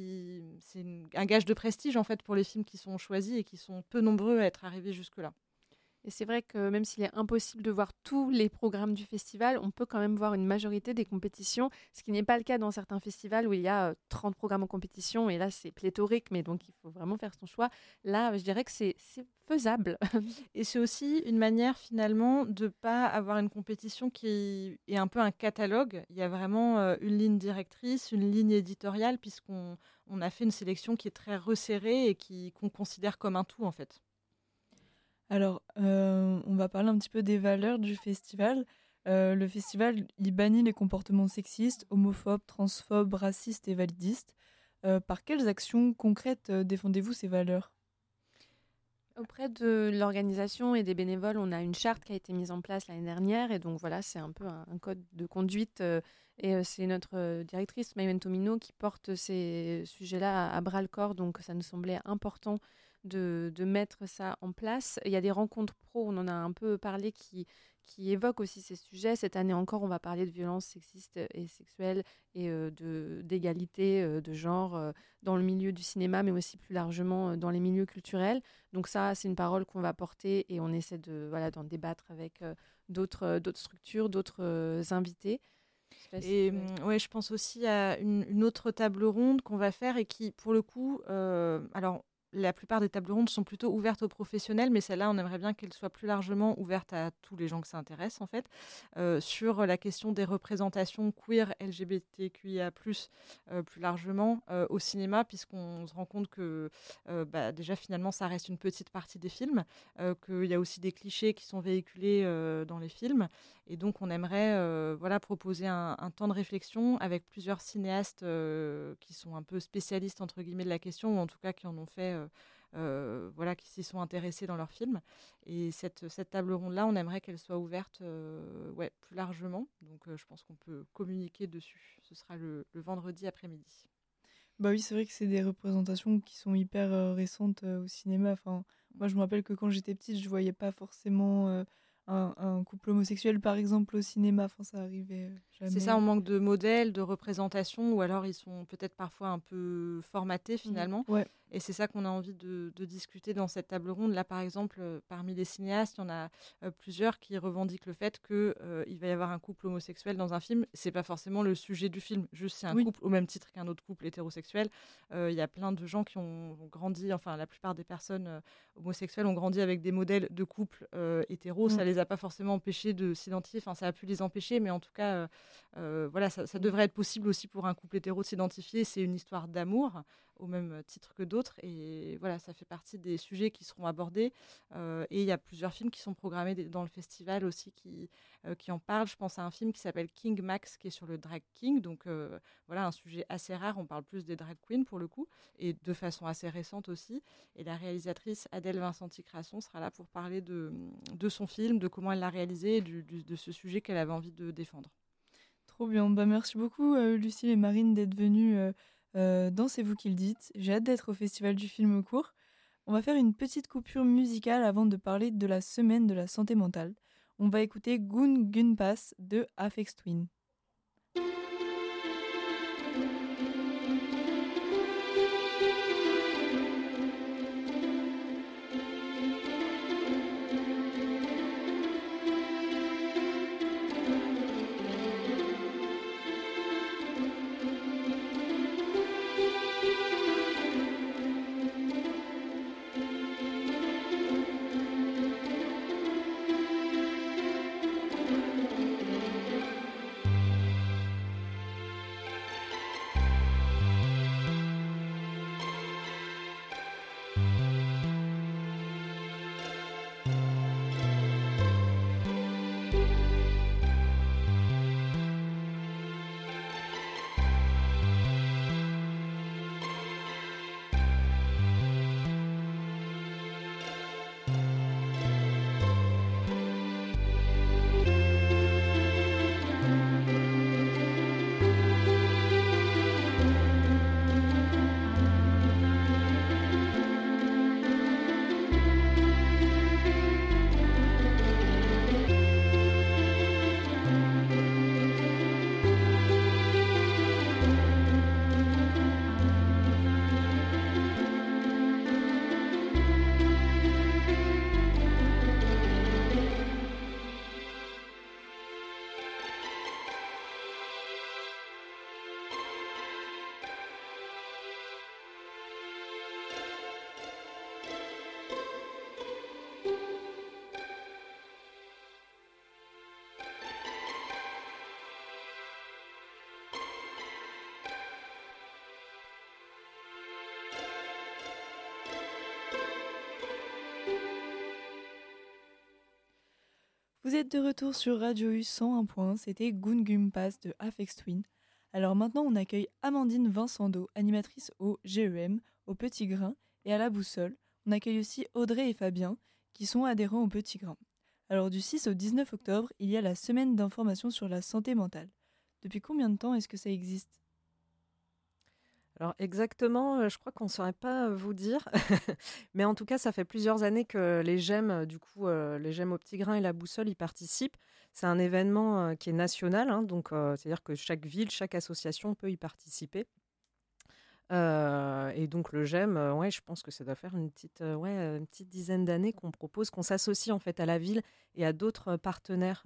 un gage de prestige en fait pour les films qui sont choisis et qui sont peu nombreux à être arrivés jusque-là. Et c'est vrai que même s'il est impossible de voir tous les programmes du festival, on peut quand même voir une majorité des compétitions, ce qui n'est pas le cas dans certains festivals où il y a 30 programmes en compétition, et là c'est pléthorique, mais donc il faut vraiment faire son choix. Là, je dirais que c'est faisable. Et c'est aussi une manière finalement de ne pas avoir une compétition qui est un peu un catalogue. Il y a vraiment une ligne directrice, une ligne éditoriale, puisqu'on a fait une sélection qui est très resserrée et qu'on considère comme un tout en fait. Alors, on va parler un petit peu des valeurs du festival. Le festival, il bannit les comportements sexistes, homophobes, transphobes, racistes et validistes. Par quelles actions concrètes défendez-vous ces valeurs ? Auprès de l'organisation et des bénévoles, on a une charte qui a été mise en place l'année dernière. Et donc voilà, c'est un peu un code de conduite. Et c'est notre directrice, Maïwen Tomino, qui porte ces sujets-là à bras-le-corps. Donc ça nous semblait important de mettre ça en place. Il y a des rencontres pro, on en a un peu parlé, qui évoquent aussi ces sujets. Cette année encore, on va parler de violences sexistes et sexuelles et d'égalité de genre dans le milieu du cinéma, mais aussi plus largement dans les milieux culturels. Donc ça, c'est une parole qu'on va porter et on essaie d'en débattre avec d'autres structures, d'autres invités. Je pense aussi à une autre table ronde qu'on va faire et qui, pour le coup, alors la plupart des tables rondes sont plutôt ouvertes aux professionnels, mais celle-là, on aimerait bien qu'elle soit plus largement ouverte à tous les gens que ça intéresse, en fait, sur la question des représentations queer, LGBTQIA+, plus largement au cinéma, puisqu'on se rend compte que déjà, finalement, ça reste une petite partie des films, qu'il y a aussi des clichés qui sont véhiculés dans les films, et donc on aimerait proposer un temps de réflexion avec plusieurs cinéastes qui sont un peu spécialistes, entre guillemets, de la question, ou en tout cas qui en ont fait... qui s'y sont intéressés dans leurs films. Et cette table ronde-là, on aimerait qu'elle soit ouverte plus largement. Donc je pense qu'on peut communiquer dessus. Ce sera le vendredi après-midi. Bah oui, c'est vrai que c'est des représentations qui sont hyper récentes au cinéma. Enfin, moi, je me rappelle que quand j'étais petite, je voyais pas forcément un couple homosexuel, par exemple, au cinéma. Enfin, ça arrivait jamais. C'est ça, on manque de modèles, de représentations, ou alors ils sont peut-être parfois un peu formatés finalement. Ouais. Et c'est ça qu'on a envie de discuter dans cette table ronde. Là, par exemple, parmi les cinéastes, il y en a plusieurs qui revendiquent le fait qu'il va y avoir un couple homosexuel dans un film. C'est pas forcément le sujet du film, juste c'est un couple au même titre qu'un autre couple hétérosexuel. Il y a plein de gens qui ont grandi, enfin la plupart des personnes homosexuelles ont grandi avec des modèles de couples hétéros. Ça les a pas forcément empêchés de s'identifier, enfin ça a pu les empêcher, mais en tout cas, ça devrait être possible aussi pour un couple hétéro de s'identifier. C'est une histoire d'amour au même titre que d'autres, et voilà, ça fait partie des sujets qui seront abordés, et il y a plusieurs films qui sont programmés dans le festival aussi qui en parlent. Je pense à un film qui s'appelle King Max, qui est sur le drag king, donc un sujet assez rare, on parle plus des drag queens pour le coup, et de façon assez récente aussi, et la réalisatrice Adèle Vincenti-Crasson sera là pour parler de son film, de comment elle l'a réalisé, et de ce sujet qu'elle avait envie de défendre. Trop bien, merci beaucoup Lucille et Marine d'être venues dans C'est vous qui le dites. J'ai hâte d'être au Festival du film court. On va faire une petite coupure musicale avant de parler de la semaine de la santé mentale. On va écouter Goon Gun Pass de Aphex Twin. Vous êtes de retour sur Radio U 101.1, c'était Goon Gun Pass de Aphex Twin. Alors maintenant on accueille Amandine Vincendo, animatrice au GEM, au Petit Grain et à la Boussole. On accueille aussi Audrey et Fabien qui sont adhérents au Petit Grain. Alors du 6 au 19 octobre, il y a la semaine d'information sur la santé mentale. Depuis combien de temps est-ce que ça existe ? Alors exactement, je crois qu'on ne saurait pas vous dire, mais en tout cas, ça fait plusieurs années que les GEM, les GEM au Petit Grain et la Boussole y participent. C'est un événement qui est national, donc c'est-à-dire que chaque ville, chaque association peut y participer. Et donc le GEM, je pense que ça doit faire une petite dizaine d'années qu'on propose, qu'on s'associe en fait à la ville et à d'autres partenaires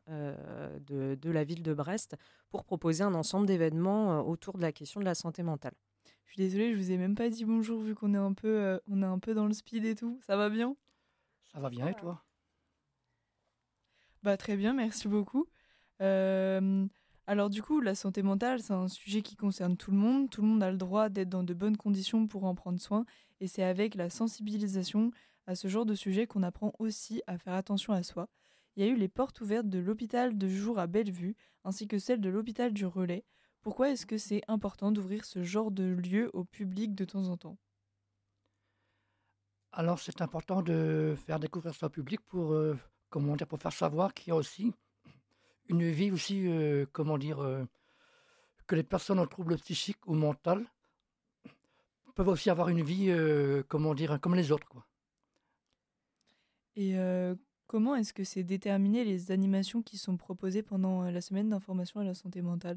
de la ville de Brest pour proposer un ensemble d'événements autour de la question de la santé mentale. suis désolée, je vous ai même pas dit bonjour vu qu'on est un peu, on est un peu dans le speed et tout. Ça va bien? Ça va bien et toi? Bah très bien, merci beaucoup. Euh, alors du coup, la santé mentale, c'est un sujet qui concerne tout le monde. Tout le monde a le droit d'être dans de bonnes conditions pour en prendre soin. Et c'est avec la sensibilisation à ce genre de sujet qu'on apprend aussi à faire attention à soi. Il y a eu les portes ouvertes de l'hôpital de jour à Bellevue, ainsi que celles de l'hôpital du Relais. Pourquoi est-ce que c'est important d'ouvrir ce genre de lieu au public de temps en temps? Alors, c'est important de faire découvrir ça au public pour, comment dire, pour faire savoir qu'il y a aussi une vie aussi, comment dire, que les personnes en trouble psychique ou mental peuvent aussi avoir une vie, comment dire, comme les autres, quoi. Et comment est-ce que c'est déterminé les animations qui sont proposées pendant la semaine d'information à la santé mentale?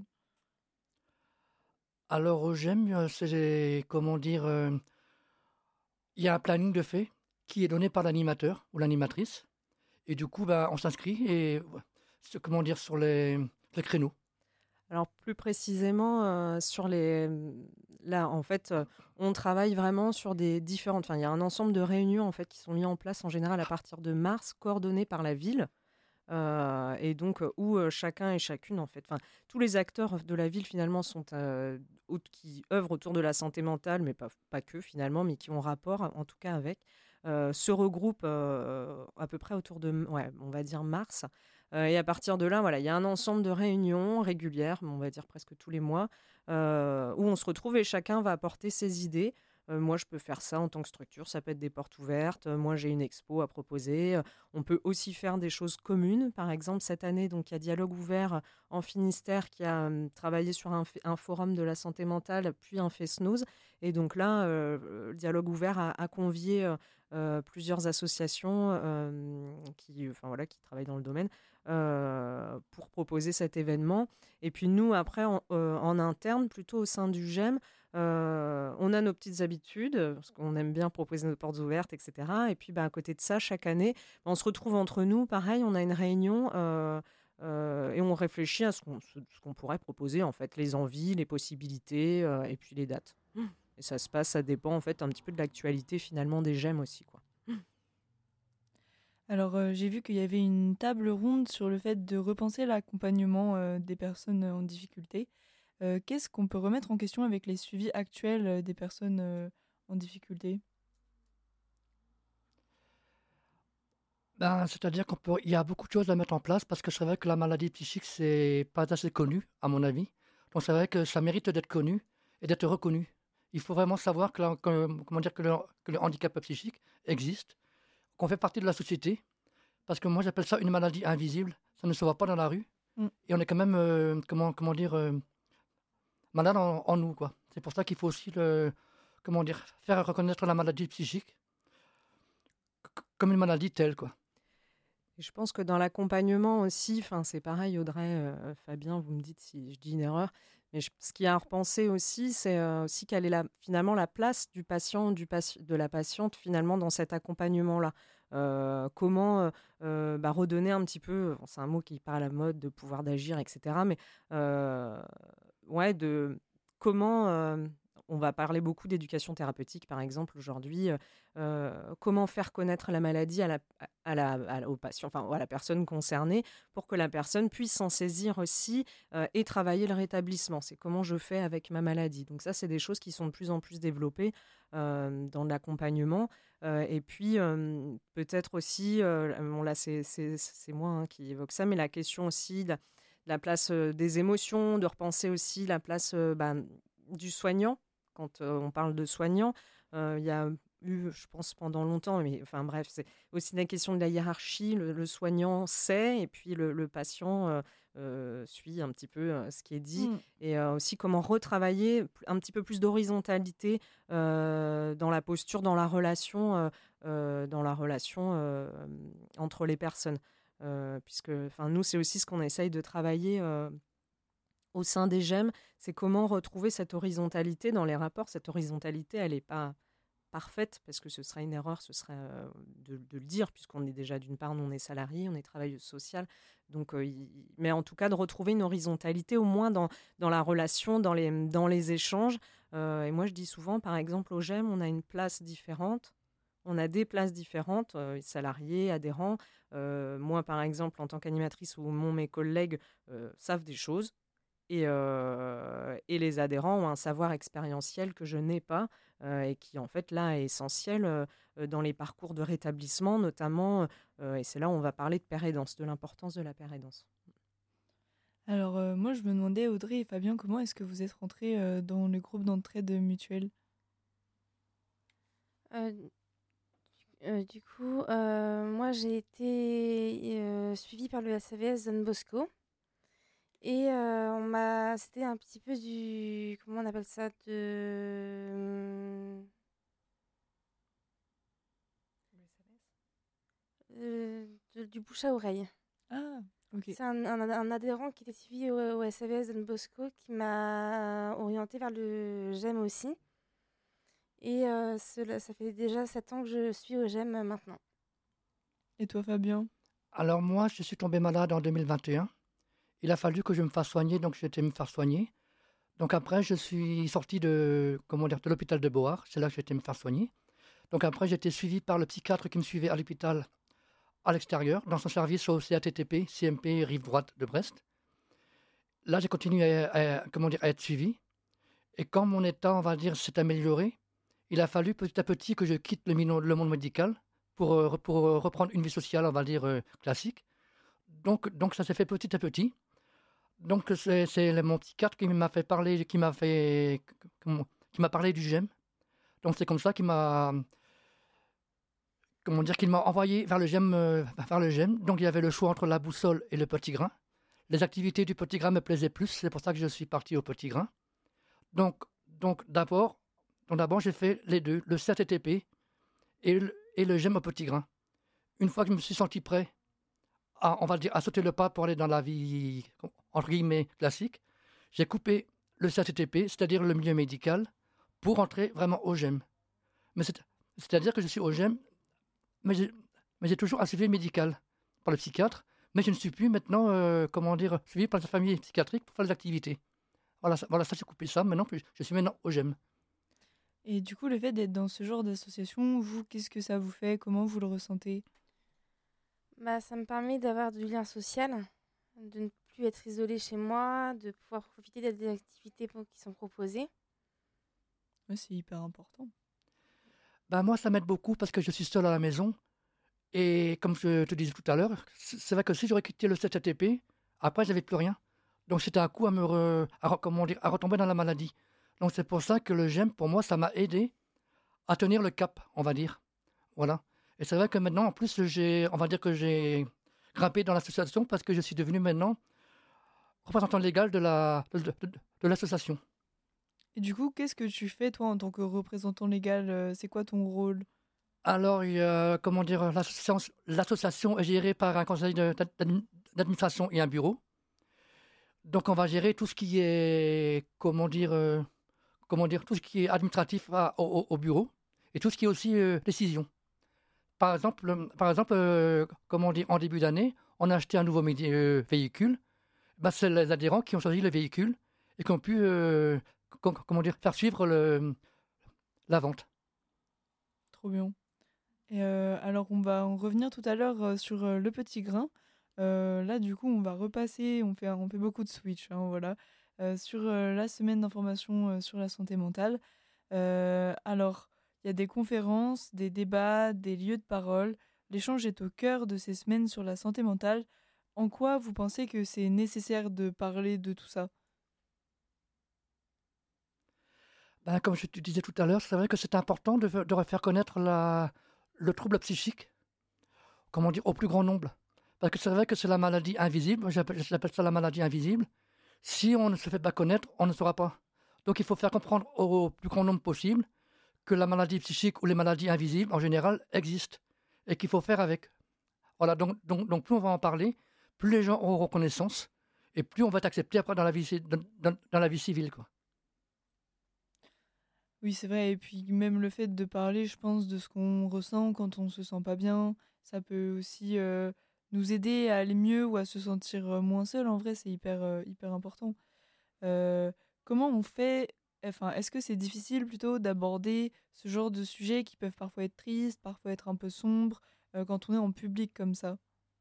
Alors, j'aime, c'est, comment dire, il y a un planning de fait qui est donné par l'animateur ou l'animatrice. Et du coup, bah, on s'inscrit et ouais, comment dire, sur les créneaux. Alors plus précisément, sur les là, en fait, on travaille vraiment sur des différentes enfin, il y a un ensemble de réunions, en fait, qui sont mis en place en général à partir de mars, coordonnées par la ville, et donc où, chacun et chacune, en fait enfin, tous les acteurs de la ville, finalement, sont, qui œuvrent autour de la santé mentale, mais pas que, finalement, mais qui ont rapport, en tout cas, avec, se regroupent, à peu près autour de ouais, on va dire mars. Et à partir de là, voilà, il y a un ensemble de réunions régulières, on va dire presque tous les mois, où on se retrouve et chacun va apporter ses idées. Moi, je peux faire ça en tant que structure, ça peut être des portes ouvertes. Moi, j'ai une expo à proposer. On peut aussi faire des choses communes. Par exemple, cette année, donc, il y a Dialogue ouvert en Finistère qui a travaillé sur un forum de la santé mentale, puis un FESNOZ. Et donc là, Dialogue ouvert a convié plusieurs associations enfin, voilà, qui travaillent dans le domaine pour proposer cet événement. Et puis nous, après, en interne, plutôt au sein du GEM, on a nos petites habitudes, parce qu'on aime bien proposer nos portes ouvertes, etc. Et puis, à côté de ça, chaque année, on se retrouve entre nous. Pareil, on a une réunion et on réfléchit à ce qu'on pourrait proposer, en fait, les envies, les possibilités et puis les dates. Et ça dépend, en fait, un petit peu de l'actualité, finalement, des GEM aussi, quoi. Alors, j'ai vu qu'il y avait une table ronde sur le fait de repenser l'accompagnement des personnes en difficulté. Qu'est-ce qu'on peut remettre en question avec les suivis actuels des personnes en difficulté? Ben, c'est-à-dire il y a beaucoup de choses à mettre en place parce que c'est vrai que la maladie psychique, c'est pas assez connu, à mon avis. Donc c'est vrai que ça mérite d'être connu et d'être reconnu. Il faut vraiment savoir comment dire, que le handicap psychique existe, qu'on fait partie de la société, parce que moi j'appelle ça une maladie invisible. Ça ne se voit pas dans la rue et on est quand même, comment dire, malade en nous, quoi. C'est pour ça qu'il faut aussi comment dire, faire reconnaître la maladie psychique comme une maladie telle, quoi. Et je pense que dans l'accompagnement aussi, c'est pareil, Audrey, Fabien, vous me dites si je dis une erreur, mais ce qu'il y a à repenser aussi, c'est aussi quelle est finalement la place du patient, de la patiente finalement dans cet accompagnement-là. Comment redonner un petit peu, c'est un mot qui parle à la mode, de pouvoir d'agir, etc. Mais ouais, comment on va parler beaucoup d'éducation thérapeutique, par exemple, aujourd'hui. Comment faire connaître la maladie au patient, enfin, à la personne concernée, pour que la personne puisse s'en saisir aussi et travailler le rétablissement. C'est comment je fais avec ma maladie. Donc ça, c'est des choses qui sont de plus en plus développées dans l'accompagnement. Et puis, peut-être aussi, bon, là, c'est moi qui évoque ça, mais la question aussi de la place des émotions, de repenser aussi la place du soignant. Quand on parle de soignant, il y a eu, je pense, pendant longtemps, mais enfin bref, c'est aussi la question de la hiérarchie. Le soignant sait, et puis le patient suit un petit peu ce qui est dit. Et aussi comment retravailler un petit peu plus d'horizontalité dans la posture, dans la relation entre les personnes. Puisque nous, c'est aussi ce qu'on essaye de travailler au sein des GEM, c'est comment retrouver cette horizontalité dans les rapports. Cette horizontalité, elle n'est pas parfaite, parce que ce serait une erreur, ce serait de le dire, puisqu'on est déjà, d'une part, nous, on est salariés, on est travailleuse sociale, donc, mais en tout cas, de retrouver une horizontalité, au moins dans la relation, dans les échanges, Et moi, je dis souvent, par exemple, au GEM, on a une place différente. On a des places différentes, salariés, adhérents. Moi, par exemple, en tant qu'animatrice, mes collègues savent des choses. Et les adhérents ont un savoir expérientiel que je n'ai pas et qui, en fait, là, est essentiel dans les parcours de rétablissement, notamment. Et c'est là où on va parler de pérédance, de l'importance de la pérédance. Alors, moi, je me demandais, Audrey et Fabien, comment est-ce que vous êtes rentrés dans le groupe d'entraide mutuelle? Du coup, moi j'ai été suivie par le SAVS Don Bosco et c'était un petit peu comment on appelle ça, du bouche à oreille. Ah, ok. C'est un adhérent qui était suivi au SAVS Don Bosco qui m'a orientée vers le GEM aussi. Et ça fait déjà 7 ans que je suis au GEM maintenant. Et toi, Fabien? Alors moi, je suis tombé malade en 2021. Il a fallu que je me fasse soigner, donc j'ai été me faire soigner. Donc après, je suis sorti de l'hôpital de Beauharts. C'est là que j'ai été me faire soigner. Donc après, j'ai été suivi par le psychiatre qui me suivait à l'hôpital à l'extérieur, dans son service au CATTP, CMP Rive Droite de Brest. Là, j'ai continué à être suivi. Et quand mon état, on va dire, s'est amélioré, il a fallu petit à petit que je quitte le monde médical pour reprendre une vie sociale, on va dire, classique. Donc ça s'est fait petit à petit. Donc c'est mon psychiatre qui m'a parlé du GEM. Donc c'est comme ça qu'il m'a envoyé vers le GEM. Donc il y avait le choix entre la boussole et le petit grain. Les activités du petit grain me plaisaient plus, c'est pour ça que je suis parti au petit grain. Donc d'abord j'ai fait les deux, le CATTP et le GEM au petit grain. Une fois que je me suis senti prêt à sauter le pas pour aller dans la vie, entre guillemets, classique, j'ai coupé le CATTP, c'est-à-dire le milieu médical, pour entrer vraiment au GEM. Mais c'est-à-dire que je suis au GEM, mais j'ai toujours un suivi médical par le psychiatre, mais je ne suis plus maintenant, suivi par la famille psychiatrique pour faire les activités. Voilà, ça j'ai coupé ça, maintenant je suis maintenant au GEM. Et du coup, le fait d'être dans ce genre d'association, vous, qu'est-ce que ça vous fait? Comment vous le ressentez? Ça me permet d'avoir du lien social, de ne plus être isolée chez moi, de pouvoir profiter des activités qui sont proposées. Ouais, c'est hyper important. Moi, ça m'aide beaucoup parce que je suis seul à la maison. Et comme je te disais tout à l'heure, c'est vrai que si j'aurais quitté le CATTP, après, je n'avais plus rien. Donc, c'était un coup à retomber dans la maladie. Donc, c'est pour ça que le GEM, pour moi, ça m'a aidé à tenir le cap, on va dire. Voilà. Et c'est vrai que maintenant, en plus, j'ai grimpé dans l'association parce que je suis devenu maintenant représentant légal de l'association. Et du coup, qu'est-ce que tu fais, toi, en tant que représentant légal? C'est quoi ton rôle? Alors, l'association est gérée par un conseil d'administration et un bureau. Donc, on va gérer tout ce qui est, tout ce qui est administratif au bureau et tout ce qui est aussi décision. Par exemple, en début d'année, on a acheté un nouveau véhicule. C'est les adhérents qui ont choisi le véhicule et qui ont pu faire suivre la vente. Trop bien. Et alors, on va en revenir tout à l'heure sur le petit grain. Là, du coup, on va repasser, on fait beaucoup de switch, hein, voilà, sur la semaine d'information sur la santé mentale. Alors, il y a des conférences, des débats, des lieux de parole. L'échange est au cœur de ces semaines sur la santé mentale. En quoi vous pensez que c'est nécessaire de parler de tout ça? Comme je te disais tout à l'heure, c'est vrai que c'est important de faire connaître le trouble psychique, au plus grand nombre. Parce que c'est vrai que c'est la maladie invisible, j'appelle ça la maladie invisible. Si on ne se fait pas connaître, on ne saura pas. Donc il faut faire comprendre au plus grand nombre possible que la maladie psychique ou les maladies invisibles, en général, existent et qu'il faut faire avec. Voilà, donc plus on va en parler, plus les gens auront reconnaissance et plus on va être accepté après dans la vie civile, quoi. Oui, c'est vrai. Et puis même le fait de parler, je pense, de ce qu'on ressent quand on se sent pas bien, ça peut aussi nous aider à aller mieux ou à se sentir moins seul. En vrai, c'est hyper important. Comment on fait est-ce que c'est difficile plutôt d'aborder ce genre de sujets qui peuvent parfois être tristes, parfois être un peu sombres, quand on est en public comme ça?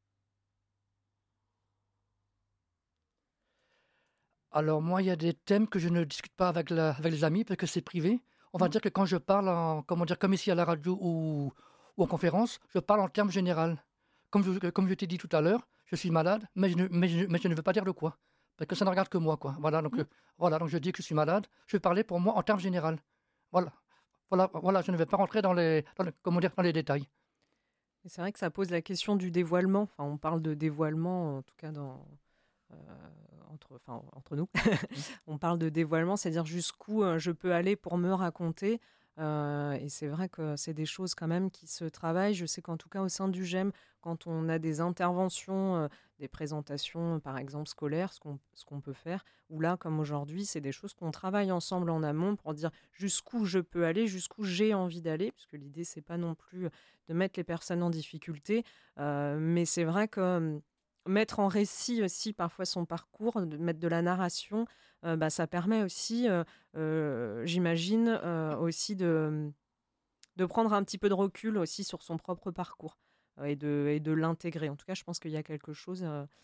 Alors moi, il y a des thèmes que je ne discute pas avec les amis parce que c'est privé. On va Mhm. dire que quand je parle, comment dire, comme ici à la radio ou en conférence, je parle en termes généraux. Comme je t'ai dit tout à l'heure, je suis malade, mais je ne veux pas dire de quoi. Parce que ça ne regarde que moi, quoi. Voilà, donc je dis que je suis malade. Je vais parler pour moi en termes généraux. Voilà. Voilà, je ne vais pas rentrer comment dire, dans les détails. Et c'est vrai que ça pose la question du dévoilement. Enfin, on parle de dévoilement, en tout cas euh, entre nous. On parle de dévoilement, c'est-à-dire jusqu'où je peux aller pour me raconter. Et c'est vrai que c'est des choses quand même qui se travaillent. Je sais qu'en tout cas au sein du GEM, quand on a des interventions, des présentations par exemple scolaires, ce qu'on peut faire, ou là comme aujourd'hui, c'est des choses qu'on travaille ensemble en amont pour dire jusqu'où je peux aller, jusqu'où j'ai envie d'aller, puisque l'idée c'est pas non plus de mettre les personnes en difficulté, mais c'est vrai que mettre en récit aussi parfois son parcours, de mettre de la narration, ça permet aussi, j'imagine, aussi de prendre un petit peu de recul aussi sur son propre parcours et de l'intégrer. En tout cas, je pense qu'il y a quelque chose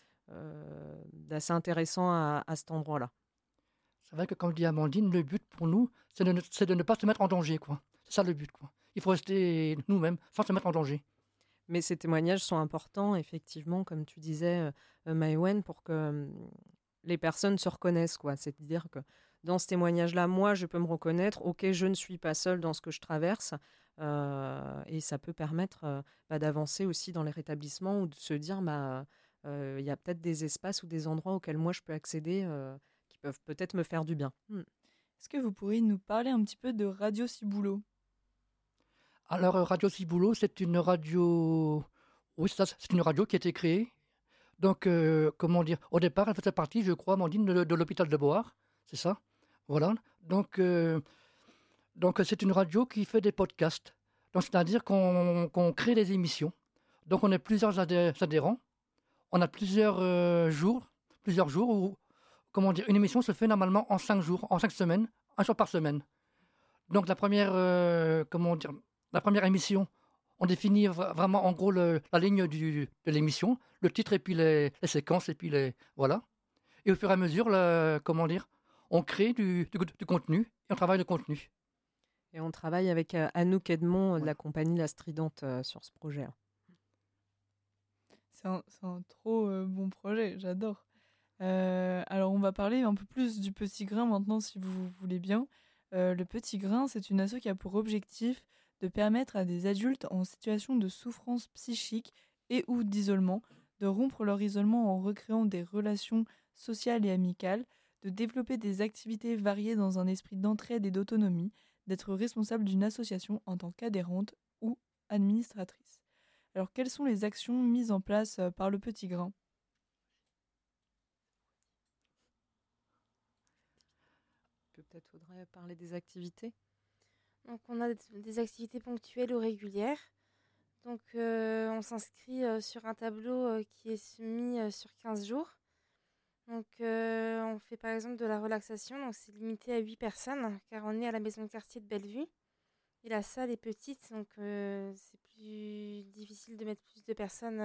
d'assez intéressant à cet endroit-là. C'est vrai que comme dit Amandine, le but pour nous, c'est de ne pas se mettre en danger, quoi. C'est ça le but, quoi. Il faut rester nous-mêmes sans se mettre en danger. Mais ces témoignages sont importants, effectivement, comme tu disais, Maëwen, pour que les personnes se reconnaissent, quoi. C'est-à-dire que dans ce témoignage-là, moi, je peux me reconnaître. Ok, je ne suis pas seule dans ce que je traverse. Et ça peut permettre d'avancer aussi dans les rétablissements ou de se dire, il y a peut-être des espaces ou des endroits auxquels moi, je peux accéder qui peuvent peut-être me faire du bien. Est-ce que vous pourriez nous parler un petit peu de Radio Ciboulot? Alors, Radio Ciboulot, c'est une radio. Oui, c'est une radio qui a été créée. Donc, comment dire, au départ, elle faisait partie, je crois, Amandine, de l'hôpital de Beauhark. C'est ça. Voilà. Donc, c'est une radio qui fait des podcasts. Donc, c'est-à-dire qu'on crée des émissions. Donc, on est plusieurs adhérents. On a plusieurs jours où, comment dire, une émission se fait normalement en 5 jours, en 5 semaines, un jour par semaine. Donc, la première émission, on définit vraiment en gros la ligne de l'émission, le titre et puis les séquences et puis voilà. Et au fur et à mesure, on crée du contenu et on travaille le contenu. Et on travaille avec Anouk Edmond de la compagnie La Stridente sur ce projet. C'est un trop bon projet, j'adore. Alors on va parler un peu plus du Petit Grain maintenant si vous voulez bien. Le Petit Grain, c'est une asso qui a pour objectif de permettre à des adultes en situation de souffrance psychique et ou d'isolement de rompre leur isolement en recréant des relations sociales et amicales, de développer des activités variées dans un esprit d'entraide et d'autonomie, d'être responsable d'une association en tant qu'adhérente ou administratrice. Alors quelles sont les actions mises en place par le Petit Grain ? Peut-être faudrait parler des activités. Donc on a des activités ponctuelles ou régulières. Donc on s'inscrit sur un tableau qui est mis sur 15 jours. Donc on fait par exemple de la relaxation, donc c'est limité à 8 personnes car on est à la maison de quartier de Bellevue. Et la salle est petite, donc c'est plus difficile de mettre plus de personnes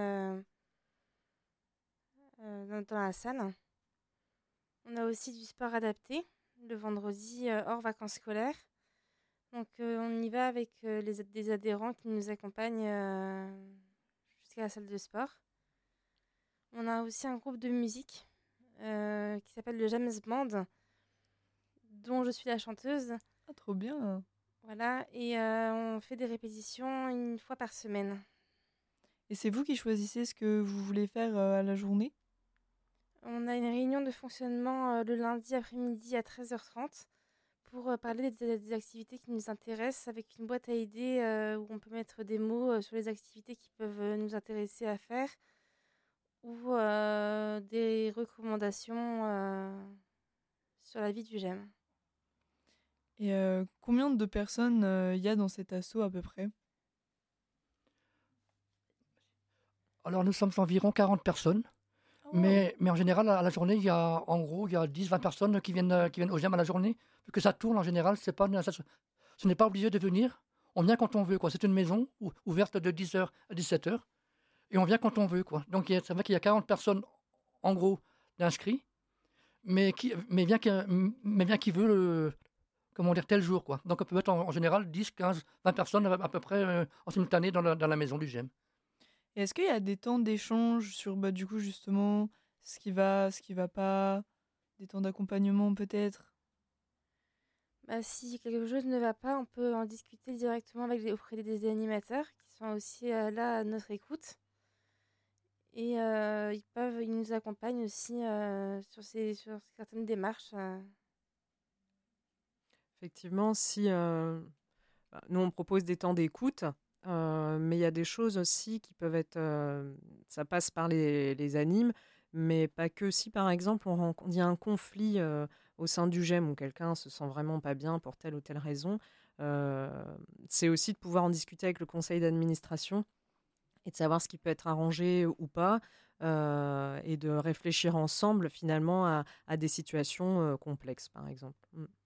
dans la salle. On a aussi du sport adapté, le vendredi hors vacances scolaires. Donc on y va avec des adhérents qui nous accompagnent jusqu'à la salle de sport. On a aussi un groupe de musique qui s'appelle le James Band, dont je suis la chanteuse. Ah, trop bien. Voilà, et on fait des répétitions une fois par semaine. Et c'est vous qui choisissez ce que vous voulez faire à la journée ? On a une réunion de fonctionnement le lundi après-midi à 13h30 pour parler des activités qui nous intéressent avec une boîte à idées où on peut mettre des mots sur les activités qui peuvent nous intéresser à faire ou des recommandations sur la vie du GEM. Et combien de personnes il y a dans cet asso à peu près ? Alors nous sommes environ 40 personnes. Mais en général, à la journée, il y a 10-20 personnes qui viennent au GEM à la journée. Vu que ça tourne en général, ce n'est pas obligé de venir. On vient quand on veut, quoi. C'est une maison ouverte de 10h à 17h. Et on vient quand on veut, quoi. Donc c'est vrai qu'il y a 40 personnes, en gros, d'inscrits. Mais qui veut tel jour, quoi. Donc on peut être en général 10, 15, 20 personnes à peu près en simultané dans la maison du GEM. Et est-ce qu'il y a des temps d'échange sur, du coup, justement, ce qui va pas, des temps d'accompagnement peut-être? Si quelque chose ne va pas, on peut en discuter directement auprès des animateurs qui sont aussi là à notre écoute. Et ils nous accompagnent aussi sur certaines démarches. Effectivement, nous on propose des temps d'écoute, mais il y a des choses aussi qui peuvent être, ça passe par les animes, mais pas que. Si par exemple il y a un conflit au sein du GEM où quelqu'un se sent vraiment pas bien pour telle ou telle raison, c'est aussi de pouvoir en discuter avec le conseil d'administration et de savoir ce qui peut être arrangé ou pas, et de réfléchir ensemble finalement à des situations complexes par exemple.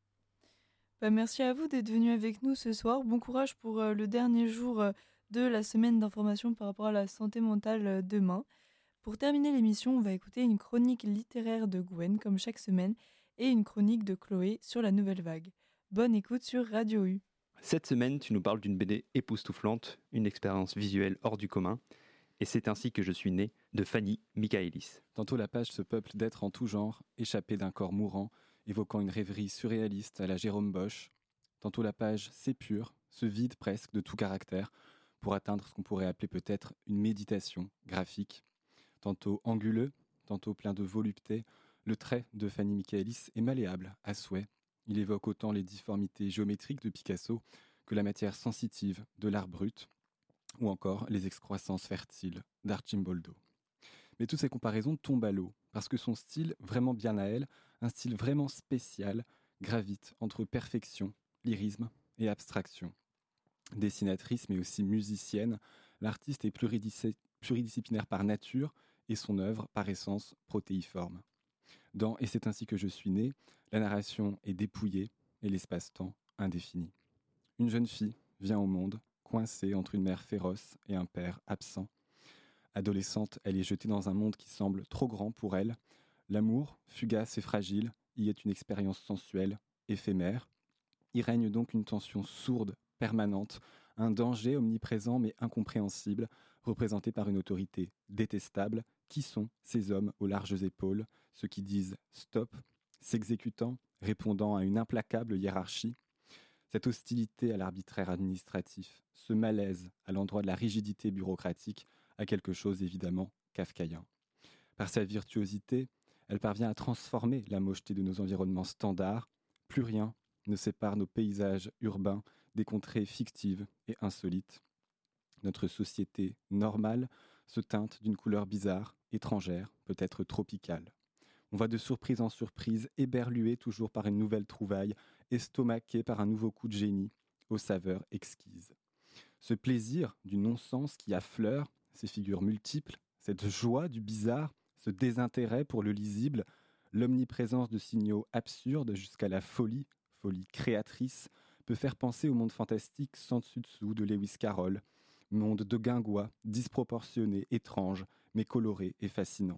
Merci à vous d'être venus avec nous ce soir. Bon courage pour le dernier jour de la semaine d'information par rapport à la santé mentale demain. Pour terminer l'émission, on va écouter une chronique littéraire de Gwen, comme chaque semaine, et une chronique de Chloé sur la nouvelle vague. Bonne écoute sur Radio U. Cette semaine, tu nous parles d'une BD époustouflante, une expérience visuelle hors du commun. Et c'est ainsi que je suis né, de Fanny Michaelis. Tantôt la page se peuple d'êtres en tout genre, échappés d'un corps mourant, évoquant une rêverie surréaliste à la Jérôme Bosch. Tantôt la page s'épure, se vide presque de tout caractère, pour atteindre ce qu'on pourrait appeler peut-être une méditation graphique. Tantôt anguleux, tantôt plein de volupté, le trait de Fanny Michaelis est malléable à souhait. Il évoque autant les difformités géométriques de Picasso que la matière sensitive de l'art brut, ou encore les excroissances fertiles d'Arcimboldo. Mais toutes ces comparaisons tombent à l'eau, parce que son style, vraiment bien à elle, un style vraiment spécial, gravite entre perfection, lyrisme et abstraction. Dessinatrice mais aussi musicienne, l'artiste est pluridisciplinaire par nature et son œuvre par essence protéiforme. Dans « Et c'est ainsi que je suis né », la narration est dépouillée et l'espace-temps indéfini. Une jeune fille vient au monde, coincée entre une mère féroce et un père absent. Adolescente, elle est jetée dans un monde qui semble trop grand pour elle. L'amour, fugace et fragile, y est une expérience sensuelle, éphémère. Y règne donc une tension sourde, permanente, un danger omniprésent mais incompréhensible, représenté par une autorité détestable. Qui sont ces hommes aux larges épaules, ceux qui disent « stop », s'exécutant, répondant à une implacable hiérarchie? Cette hostilité à l'arbitraire administratif, ce malaise à l'endroit de la rigidité bureaucratique, a quelque chose évidemment kafkaïen. Par sa virtuosité, elle parvient à transformer la mocheté de nos environnements standards. Plus rien ne sépare nos paysages urbains des contrées fictives et insolites. Notre société normale se teinte d'une couleur bizarre, étrangère, peut-être tropicale. On va de surprise en surprise, éberlué toujours par une nouvelle trouvaille, estomaqué par un nouveau coup de génie, aux saveurs exquises. Ce plaisir du non-sens qui affleure, ces figures multiples, cette joie du bizarre, ce désintérêt pour le lisible, l'omniprésence de signaux absurdes jusqu'à la folie créatrice, peut faire penser au monde fantastique sans dessus-dessous de Lewis Carroll, monde de guingois, disproportionné, étrange, mais coloré et fascinant.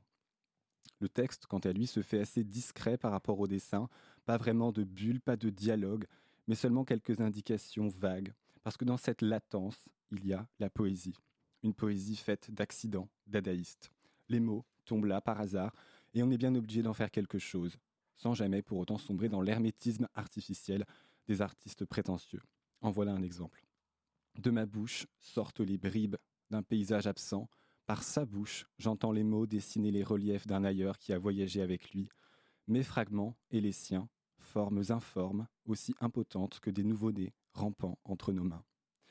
Le texte, quant à lui, se fait assez discret par rapport au dessin, pas vraiment de bulles, pas de dialogue, mais seulement quelques indications vagues, parce que dans cette latence, il y a la poésie. Une poésie faite d'accidents, dadaïstes. Les mots tombent là par hasard, et on est bien obligé d'en faire quelque chose, sans jamais pour autant sombrer dans l'hermétisme artificiel des artistes prétentieux. En voilà un exemple. De ma bouche sortent les bribes d'un paysage absent. Par sa bouche, j'entends les mots dessiner les reliefs d'un ailleurs qui a voyagé avec lui. Mes fragments et les siens, formes informes, aussi impotentes que des nouveau-nés rampant entre nos mains.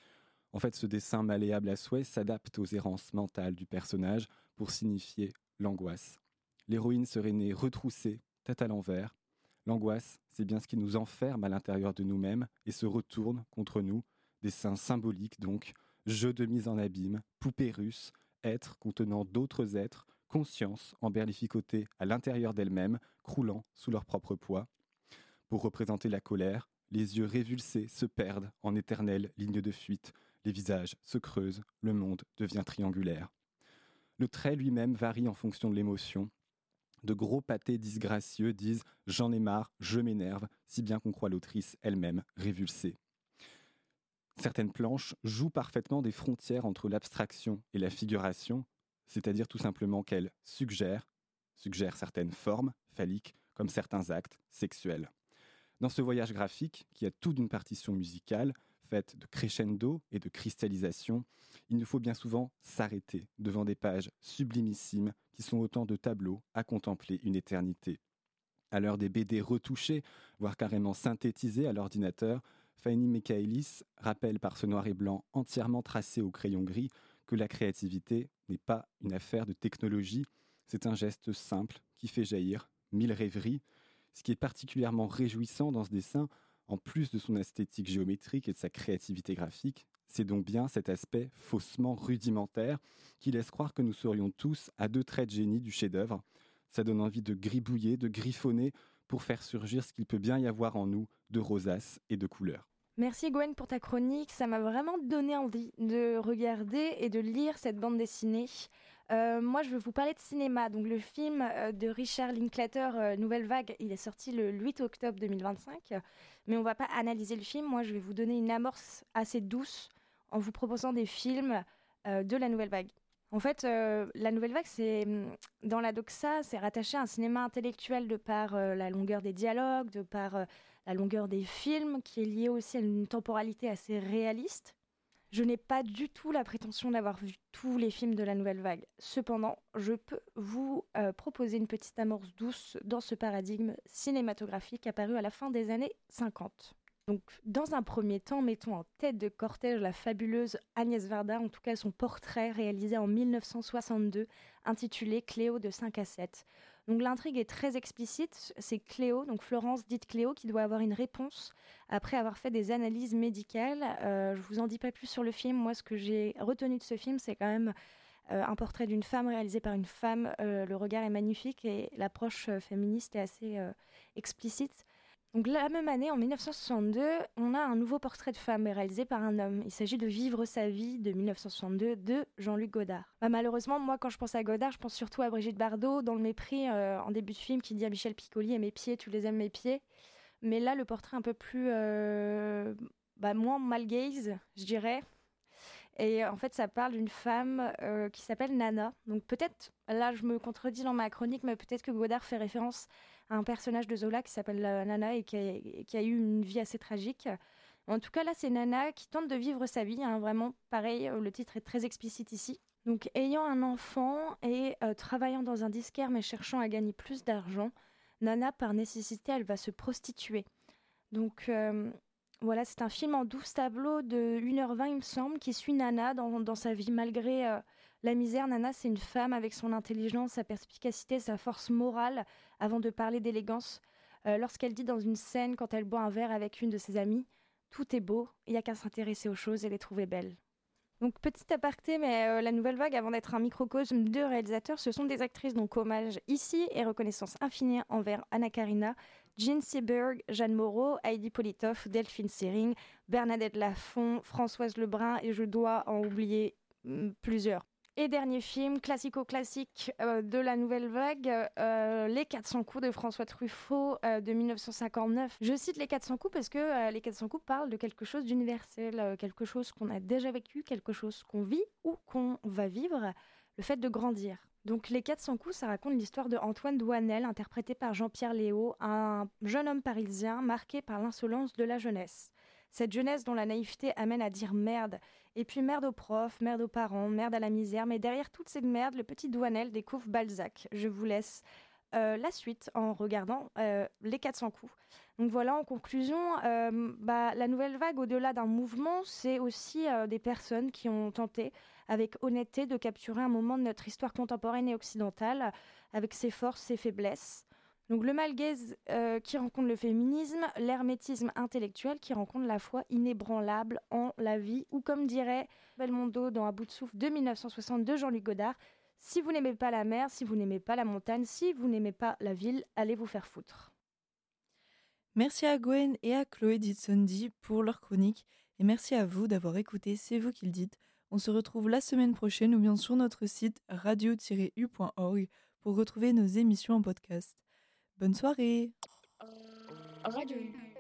En fait, ce dessin malléable à souhait s'adapte aux errances mentales du personnage pour signifier l'angoisse. L'héroïne serait née retroussée, tête à l'envers. L'angoisse, c'est bien ce qui nous enferme à l'intérieur de nous-mêmes et se retourne contre nous. Dessin symbolique donc, jeu de mise en abîme, poupée russe, être contenant d'autres êtres, conscience emberlificotées à l'intérieur d'elles-mêmes, croulant sous leur propre poids. Pour représenter la colère, les yeux révulsés se perdent en éternelles lignes de fuite, les visages se creusent, le monde devient triangulaire. Le trait lui-même varie en fonction de l'émotion. De gros pâtés disgracieux disent « j'en ai marre, je m'énerve », si bien qu'on croit l'autrice elle-même révulsée. Certaines planches jouent parfaitement des frontières entre l'abstraction et la figuration, c'est-à-dire tout simplement qu'elles suggèrent certaines formes phalliques comme certains actes sexuels. Dans ce voyage graphique, qui a tout d'une partition musicale, faite de crescendo et de cristallisation, il nous faut bien souvent s'arrêter devant des pages sublimissimes qui sont autant de tableaux à contempler une éternité. À l'heure des BD retouchés, voire carrément synthétisés à l'ordinateur, Fanny Michaelis rappelle par ce noir et blanc entièrement tracé au crayon gris que la créativité n'est pas une affaire de technologie, c'est un geste simple qui fait jaillir 1000 rêveries. Ce qui est particulièrement réjouissant dans ce dessin, en plus de son esthétique géométrique et de sa créativité graphique, c'est donc bien cet aspect faussement rudimentaire qui laisse croire que nous serions tous à 2 traits de génie du chef-d'œuvre. Ça donne envie de gribouiller, de griffonner pour faire surgir ce qu'il peut bien y avoir en nous de rosaces et de couleurs. Merci Gwen pour ta chronique, ça m'a vraiment donné envie de regarder et de lire cette bande dessinée. Moi je vais vous parler de cinéma, donc le film de Richard Linklater, Nouvelle Vague, il est sorti le 8 octobre 2025, mais on ne va pas analyser le film, moi je vais vous donner une amorce assez douce en vous proposant des films de la Nouvelle Vague. En fait, la Nouvelle Vague, dans la doxa, c'est rattaché à un cinéma intellectuel de par la longueur des dialogues, de par la longueur des films, qui est liée aussi à une temporalité assez réaliste. Je n'ai pas du tout la prétention d'avoir vu tous les films de la Nouvelle Vague. Cependant, je peux vous proposer une petite amorce douce dans ce paradigme cinématographique apparu à la fin des années 50. Donc, dans un premier temps, mettons en tête de cortège la fabuleuse Agnès Varda, en tout cas son portrait réalisé en 1962, intitulé Cléo de 5 à 7. Donc l'intrigue est très explicite, c'est Cléo, donc Florence dite Cléo, qui doit avoir une réponse après avoir fait des analyses médicales. Je vous en dis pas plus sur le film, moi ce que j'ai retenu de ce film, c'est quand même un portrait d'une femme réalisé par une femme, le regard est magnifique et l'approche féministe est assez explicite. Donc la même année, en 1962, on a un nouveau portrait de femme réalisé par un homme. Il s'agit de Vivre sa vie de 1962 de Jean-Luc Godard. Malheureusement, moi quand je pense à Godard, je pense surtout à Brigitte Bardot dans Le Mépris, en début de film, qui dit à Michel Piccoli « Et mes pieds, tu les aimes mes pieds ». Mais là, le portrait un peu plus, moins mal gaze, je dirais. Et en fait, ça parle d'une femme qui s'appelle Nana. Donc peut-être, là je me contredis dans ma chronique, mais peut-être que Godard fait référence à un personnage de Zola qui s'appelle Nana et qui a eu une vie assez tragique. En tout cas, là, c'est Nana qui tente de vivre sa vie. Vraiment, pareil, le titre est très explicite ici. Donc, ayant un enfant et travaillant dans un disquaire mais cherchant à gagner plus d'argent, Nana, par nécessité, elle va se prostituer. Donc... Voilà, c'est un film en 12 tableaux de 1h20, il me semble, qui suit Nana dans sa vie. Malgré la misère, Nana, c'est une femme avec son intelligence, sa perspicacité, sa force morale, avant de parler d'élégance. Lorsqu'elle dit dans une scène, quand elle boit un verre avec une de ses amies, « Tout est beau, il n'y a qu'à s'intéresser aux choses et les trouver belles ». Donc, petit aparté, mais la Nouvelle Vague, avant d'être un microcosme de réalisateurs, ce sont des actrices, donc hommage ici et reconnaissance infinie envers Anna Karina, Jean Seberg, Jeanne Moreau, Heidi Politoff, Delphine Seyrig, Bernadette Lafont, Françoise Lebrun, et je dois en oublier plusieurs. Et dernier film, classico-classique de la Nouvelle Vague, Les 400 coups de François Truffaut de 1959. Je cite Les 400 coups parce que Les 400 coups parlent de quelque chose d'universel, quelque chose qu'on a déjà vécu, quelque chose qu'on vit ou qu'on va vivre, le fait de grandir. Donc Les 400 coups, ça raconte l'histoire de Antoine Douanel, interprété par Jean-Pierre Léaud, un jeune homme parisien marqué par l'insolence de la jeunesse. Cette jeunesse dont la naïveté amène à dire merde. Et puis merde aux profs, merde aux parents, merde à la misère. Mais derrière toute cette merde, le petit Douanel découvre Balzac. Je vous laisse la suite en regardant Les 400 coups. Donc voilà, en conclusion, la Nouvelle Vague, au-delà d'un mouvement, c'est aussi des personnes qui ont tenté, avec honnêteté, de capturer un moment de notre histoire contemporaine et occidentale, avec ses forces, ses faiblesses. Donc le mal-gaze qui rencontre le féminisme, l'hermétisme intellectuel qui rencontre la foi inébranlable en la vie, ou comme dirait Belmondo dans À bout de souffle de 1962, Jean-Luc Godard, Si vous n'aimez pas la mer, si vous n'aimez pas la montagne, si vous n'aimez pas la ville, allez vous faire foutre. Merci à Gwen et à Chloé Ditsondi pour leur chronique et merci à vous d'avoir écouté C'est vous qui le dites. On se retrouve la semaine prochaine ou bien sur notre site radio-u.org pour retrouver nos émissions en podcast. Bonne soirée. Radio U.